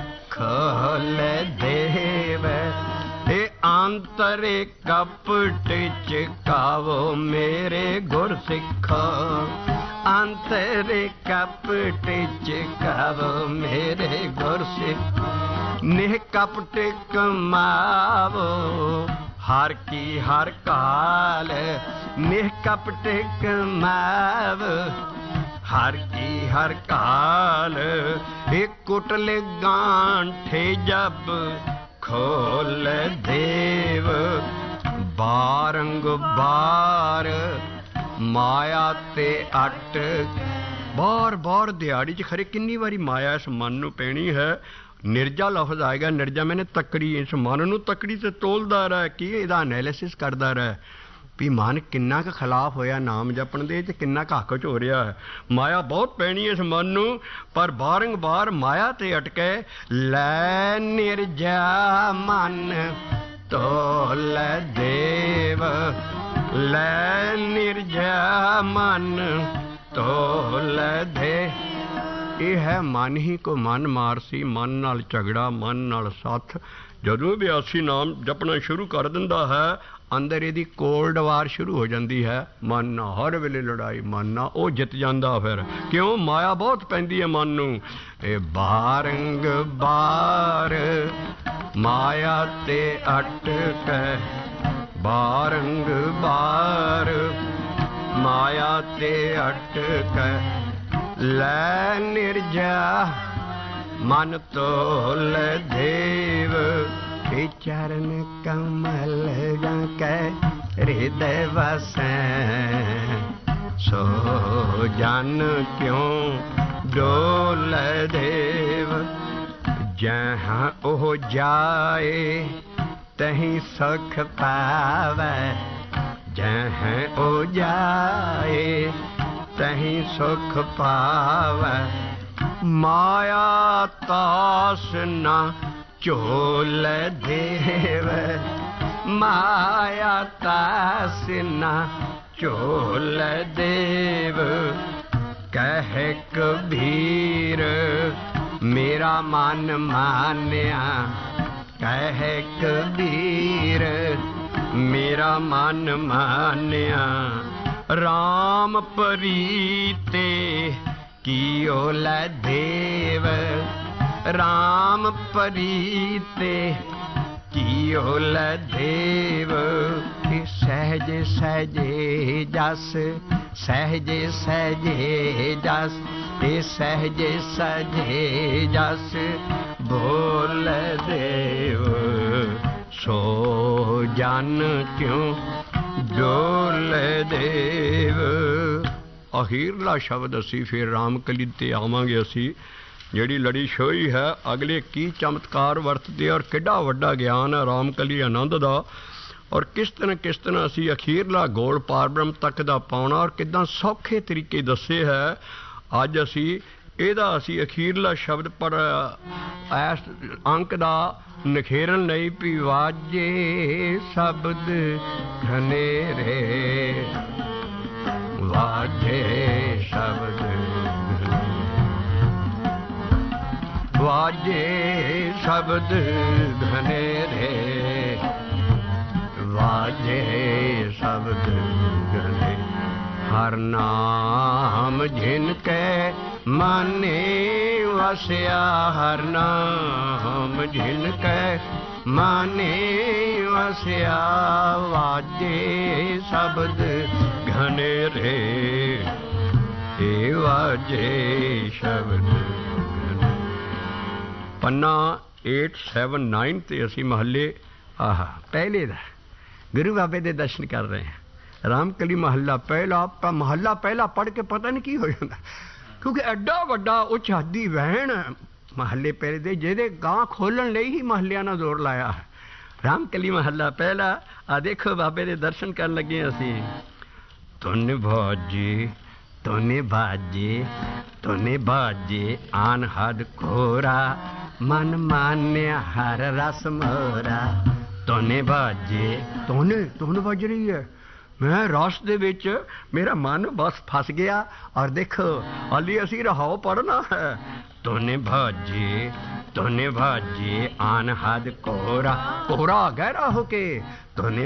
खोल देव, ए अंतरे कपट चकावो मेरे गुर सिखो। अंतरे कपट चकावो मेरे गुर सिखो। निह कपट कमावो हर की हर काल। निह कपट कमावो हर की हर काल। एक कुटल गांठे जब खोल देव, बारंग बार माया ते अट। बार बार दिहाड़ी च खरे किन्नी वारी माया इस मन नूं पैनी है। निर्जा लफज आएगा, निर्जा मैंने तकड़ी, इस मन नूं तकड़ी ते तोलदा रह, की इहदा एनालिसिस करदा रह भी मन किन्ना क खिलाफ होया नाम जपण दे ते किन्ना क हक च हो रहा है। माया बहुत पैनी इस मन नूं, पर बारंबार माया ते अटके। लै निर्जा मन तोल देव, लै निर्जा मन तोल दे। ਇਹ ਹੈ ਮਨ ਹੀ ਕੋ ਮਨ ਮਾਰਸੀ, ਮਨ ਨਾਲ ਝਗੜਾ ਮਨ ਨਾਲ ਸਾਥ। ਜਦੋਂ ਬਿਆਸੀ ਨਾਮ ਜਪਣਾ ਸ਼ੁਰੂ ਕਰ ਦਿੰਦਾ ਹੈ, ਅੰਦਰ ਇਹਦੀ ਕੋਲਡ ਵਾਰ ਸ਼ੁਰੂ ਹੋ ਜਾਂਦੀ ਹੈ। ਮਨ ਨਾਲ ਹਰ ਵੇਲੇ ਲੜਾਈ, ਮਨ ਨਾਲ ਉਹ ਜਿੱਤ ਜਾਂਦਾ। ਫਿਰ ਕਿਉਂ? ਮਾਇਆ ਬਹੁਤ ਪੈਂਦੀ ਹੈ ਮਨ ਨੂੰ। ਇਹ ਬਾਰੰਗ ਬਾਰ ਮਾਇਆ ਤੇ ਅਟਕੈ, ਬਾਰੰਗ ਬਾਰ ਮਾਇਆ ਤੇ ਅਟਕੈ। लै निर्जा मन तोल देव, के चरण कमल कै हृदय वसै। सो जन क्यों डोल देव, जहाँ ओह जाए तहीं सुख पावै। जहाँ ओ जाए तहीं सुख पावै। माया तास न झोल देव, माया तास न झोल देव। कह कबीर मेरा मन मान्या, कह कबीर मेरा मन मान्या। राम प्रीते कियो लै देव, राम प्रीते कियो लै देव। सहज सहजे जस, सहज सहजे जस, सहज सहजे जस बोल देव। सो जन क्यों डोल देव। अखीरला शब्द असी फिर रामकली ते आवांगे। असी ਜਿਹੜੀ ਲੜੀ ਛੋਈ ਹੈ, ਅਗਲੇ ਕੀ ਚਮਤਕਾਰ ਵਰਤਦੇ ਔਰ ਕਿੱਡਾ ਵੱਡਾ ਗਿਆਨ ਹੈ ਰਾਮਕਲੀ ਆਨੰਦ ਦਾ। ਔਰ ਕਿਸ ਤਰ੍ਹਾਂ ਅਸੀਂ ਅਖੀਰਲਾ ਗੋਲ ਪਾਰਬ੍ਰਹਮ ਤੱਕ ਦਾ ਪਾਉਣਾ ਔਰ ਕਿੱਦਾਂ ਸੌਖੇ ਤਰੀਕੇ ਦੱਸੇ ਹੈ। ਅੱਜ ਅਸੀਂ ਇਹਦਾ ਅਸੀਂ ਅਖੀਰਲਾ ਸ਼ਬਦ ਪਰ ਇਸ ਅੰਕ ਦਾ ਨਖੇਰਨ ਲਈ ਵੀ ਵਾਜੇ ਸ਼ਬਦ ਘਨੇਰੇ, ਵਾਜੇ ਸ਼ਬਦ वाजे शब्द घनेरे, वाजे शब्द घने। हर नाम जिनके माने वसया, हर नाम जिनके माने वसया। वाजे शब्द घनेरे, वाजे शब्द। पन्ना 879 ਤੇ ਅਸੀਂ ਮਹੱਲੇ ਪਹਿਲੇ ਦਾ ਗੁਰੂ ਬਾਬੇ ਦੇ ਦਰਸ਼ਨ ਕਰ ਰਹੇ ਹਾਂ। ਰਾਮਕਲੀ ਮਹੱਲਾ ਪਹਿਲਾ। ਆਪਾਂ ਮਹੱਲਾ ਪਹਿਲਾ ਪੜ੍ਹ ਕੇ ਪਤਾ ਨਹੀਂ ਕੀ ਹੋ ਜਾਂਦਾ, ਕਿਉਂਕਿ ਐਡਾ ਵੱਡਾ ਉਚਾਦੀ ਵਹਿਣ महल्ले पहले दे ਜਿਹਦੇ ਗਾਂ ਖੋਲਣ ਲਈ ਹੀ ਮਹੱਲਿਆਂ ਨਾਲ ਜ਼ੋਰ ਲਾਇਆ ਹੈ। ਰਾਮਕਲੀ ਮਹੱਲਾ ਪਹਿਲਾ। ਆ ਦੇਖੋ ਬਾਬੇ ਦੇ ਦਰਸ਼ਨ ਕਰਨ ਲੱਗੇ ਅਸੀਂ। ਧੁਨ ਭੋਜੀ ਧੁਨ ਬਾਜੇ ਧੁਨ ਬਾਜੇ ਆਨ ਹਦ ਖੋਰਾ ਮਨ ਮਾਨਿਆ ਹਰ ਰਸ ਮੋਰਾ। ਧੁਨ ਬਾਜੇ ਧੁਨ ਵੱਜ ਰਹੀ ਹੈ। मैं रस दे विच मेरा मन बस फस गया। और देखो अली असी रहाओ पढ़ना है। धुन भाजे आन हद कोरा कोरा गहरा होके। धुन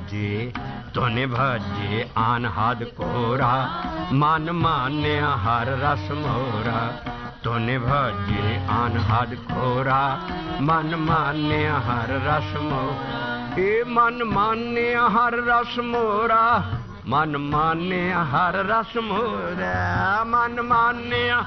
भाजे आन हद कोरा मन मान्या हर रस मोरा। धुन भाजे आन हद कोरा मन मान्या हर रस मोरा। मन मान्या हर रस मोरा मन मान्या हर रस मोरा। मन मान्या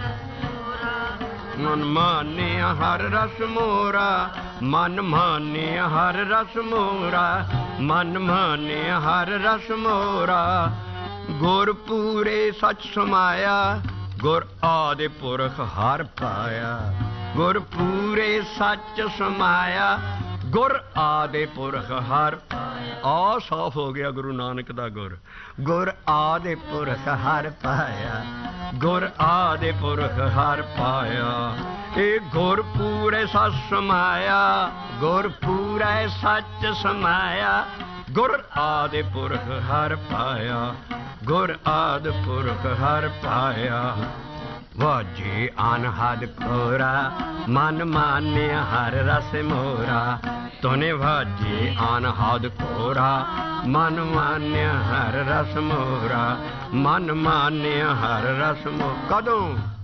हर रस मोरा मन मान्या हर रस मोरा। मन मान्या हर रस मोरा। गुर पूरे सच समाया गुर आदि पुरख हर पाया। गुर पूरे सच समाया गुर आदि पुरख हर। आ साफ हो गया गुरु नानक दा गुर। गुर आदि पुरख हर पाया गुर आदि पुरख हर पाया। ए गुर पूरे सच समाया गुर पूरे सच समाया गुर आदि पुरख हर पाया गुर आदि पुरख हर पाया। वाजे आन हद खोरा मन मान्या हर रस मोरा। धुन भाजे आन हद खोरा मन मान्या हर रस मोरा। मन मान्या हर रस मोरा। कदों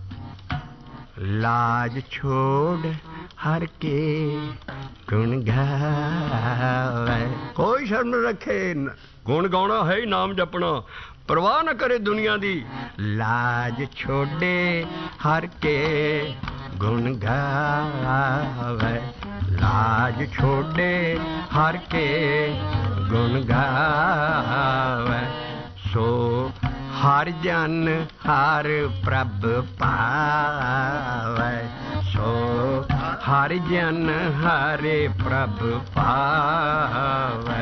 लाज छोड़ हर के गुण गावे। कोई शर्म रखे गुण गाना है ही नाम जपना। परवाह न करे दुनिया दी। लाज छोड़े हर के गुण गावे। लाज छोड़े हर के गुण गावे। सो हर जन हर प्रभ पावे। सो हर जन हरे प्रभ पावे।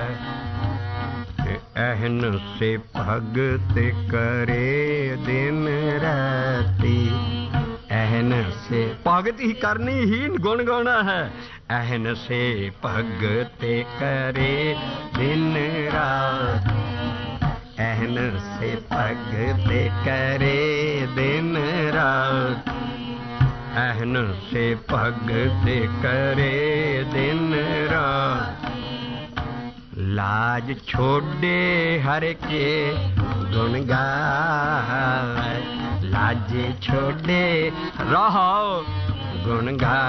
अहन से भगत करे दिन राती। अहन से भगत ही करनी ही गुण गाना है। अहन से भगत करे दिन रात। अहन से भगत करे दिन रात। अहन से भगत करे दिन रात। लाज छोड़े हर के गुण गावे। लाजे छोड़े रहो गुण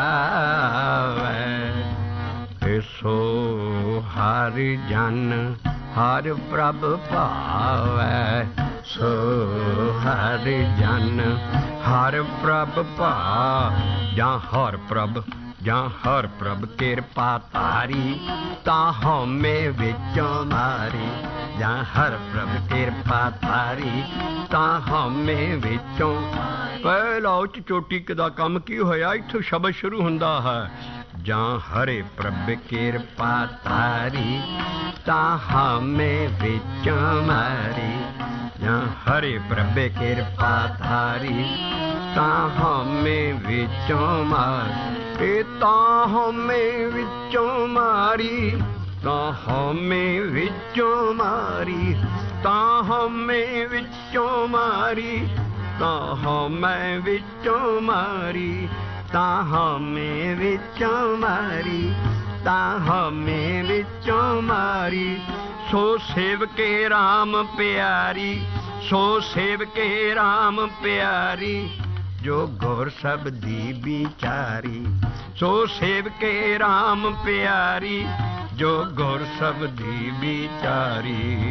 गावे। सो हर जन हर प्रभ पावे। सो हर जन हर प्रभ पा। जा हर प्रभ ਜਾਂ ਹਰ ਪ੍ਰਭ ਕਿਰਪਾ ਤਾਰੀ ਤਾਂ ਹਉਮੈ ਵਿੱਚੋਂ ਮਾਰੀ। ਜਾਂ ਹਰ ਪ੍ਰਭ ਕਿਰਪਾ ਤਾਰੀ ਤਾਂ ਹਉਮੈ ਵਿੱਚੋਂ। ਪਹਿਲਾ ਉੱਚ ਚੋਟੀ ਦਾ ਕੰਮ ਕੀ ਹੋਇਆ? ਇੱਥੋਂ ਸ਼ਬਦ ਸ਼ੁਰੂ ਹੁੰਦਾ ਹੈ। ਜਾਂ ਹਰੇ ਪ੍ਰਭ ਕਿਰਪਾ ਤਾਰੀ ਤਾਂ ਹਉਮੈ ਵਿੱਚੋਂ ਮਾਰੀ। ਜਾਂ ਹਰੇ ਪ੍ਰਭ ਕਿਰਪਾ ਤਾਰੀ ਤਾਂ ਹਉਮੈ ਵਿੱਚੋਂ ਮਾਰੀ। ਇਹ ਤਾਂ ਹਉਮੈ ਵਿੱਚੋਂ ਮਾਰੀ ਤਾਂ ਹਉਮੈ ਵਿੱਚੋਂ ਮਾਰੀ। ਤਾਂ ਹਉਮੈ ਵਿੱਚੋਂ ਮਾਰੀ ਤਾਂ ਹਉਮੈ ਵਿੱਚੋਂ ਮਾਰੀ। ਤਾਂ ਹਉਮੈ ਵਿੱਚੋਂ ਮਾਰੀ ਤਾਂ ਹਉਮੈ ਵਿੱਚੋਂ ਮਾਰੀ। ਸੋ ਸੇਵਕੇ ਰਾਮ ਪਿਆਰੀ ਸੋ ਸੇਵਕੇ ਰਾਮ ਪਿਆਰੀ। जो गुर शब्दी बिचारी सो सेवके राम प्यारी। जो गुर शब्दी बिचारी।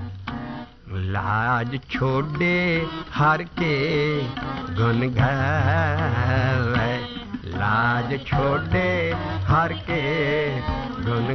लाज छोड़े हर के गुण गावे। लाज छोड़े हर के गुण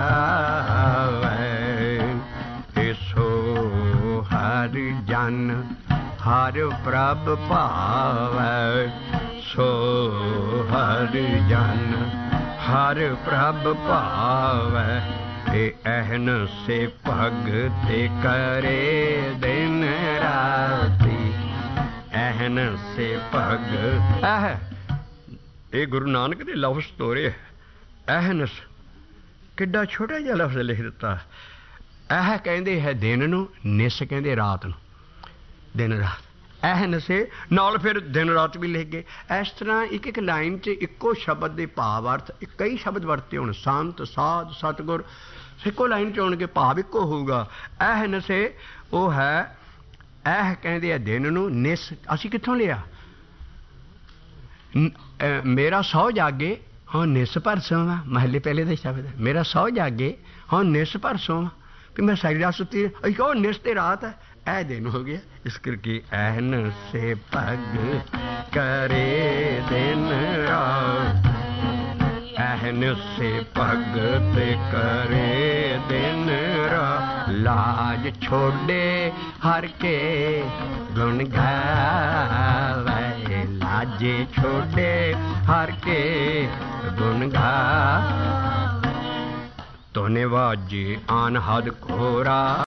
गावे। सो हर जन हर प्रभ पावै। सो हर जन हर प्रभ भावै एहन से भगत करे दिन राती एहन से भगत ਇਹ ਗੁਰੂ ਨਾਨਕ ਦੇ ਲਫ਼ਜ਼ ਤੋਰੇ ਅਹਨਸ ਕਿੱਡਾ ਛੋਟਾ ਜਿਹਾ ਲਫ਼ਜ਼ ਲਿਖ ਦਿੱਤਾ ਇਹ ਕਹਿੰਦੇ ਹੈ ਦਿਨ ਨੂੰ ਨਿਸ ਕਹਿੰਦੇ ਰਾਤ ਨੂੰ ਦਿਨ ਰਾਤ ਅਹਨਸੇ ਨਾਲ ਫਿਰ ਦਿਨ ਰਾਤ ਵੀ ਲਿਖ ਗਏ ਇਸ ਤਰ੍ਹਾਂ ਇੱਕ ਇੱਕ ਲਾਈਨ 'ਚ ਇੱਕੋ ਸ਼ਬਦ ਦੇ ਭਾਵ ਅਰਥ ਕਈ ਸ਼ਬਦ ਵਰਤੇ ਹੋਣ ਸੰਤ ਸਾਧ ਸਤਿਗੁਰ ਇੱਕੋ ਲਾਈਨ 'ਚ ਹੋਣਗੇ ਭਾਵ ਇੱਕੋ ਹੋਊਗਾ ਅਹਨਸੇ ਉਹ ਹੈ ਇਹ ਕਹਿੰਦੇ ਆ ਦਿਨ ਨੂੰ ਨਿਸ ਅਸੀਂ ਕਿੱਥੋਂ ਲਿਆ मेरा सौ जागे हाँ निस पर सोवा महले पहले दे शब्द मेरा सौ जागे हाँ निस पर सोवा कि मैं सारी रात सुती कहो निस ते रात है ऐ दिन हो गया इस करके ऐन से पग करे दिन रात ऐन से भगत करे दिन रात लाज छोड़े हर के गुण गावे लाजे छोड़े हर के गुण गा तो निवाजे आन हद कोरा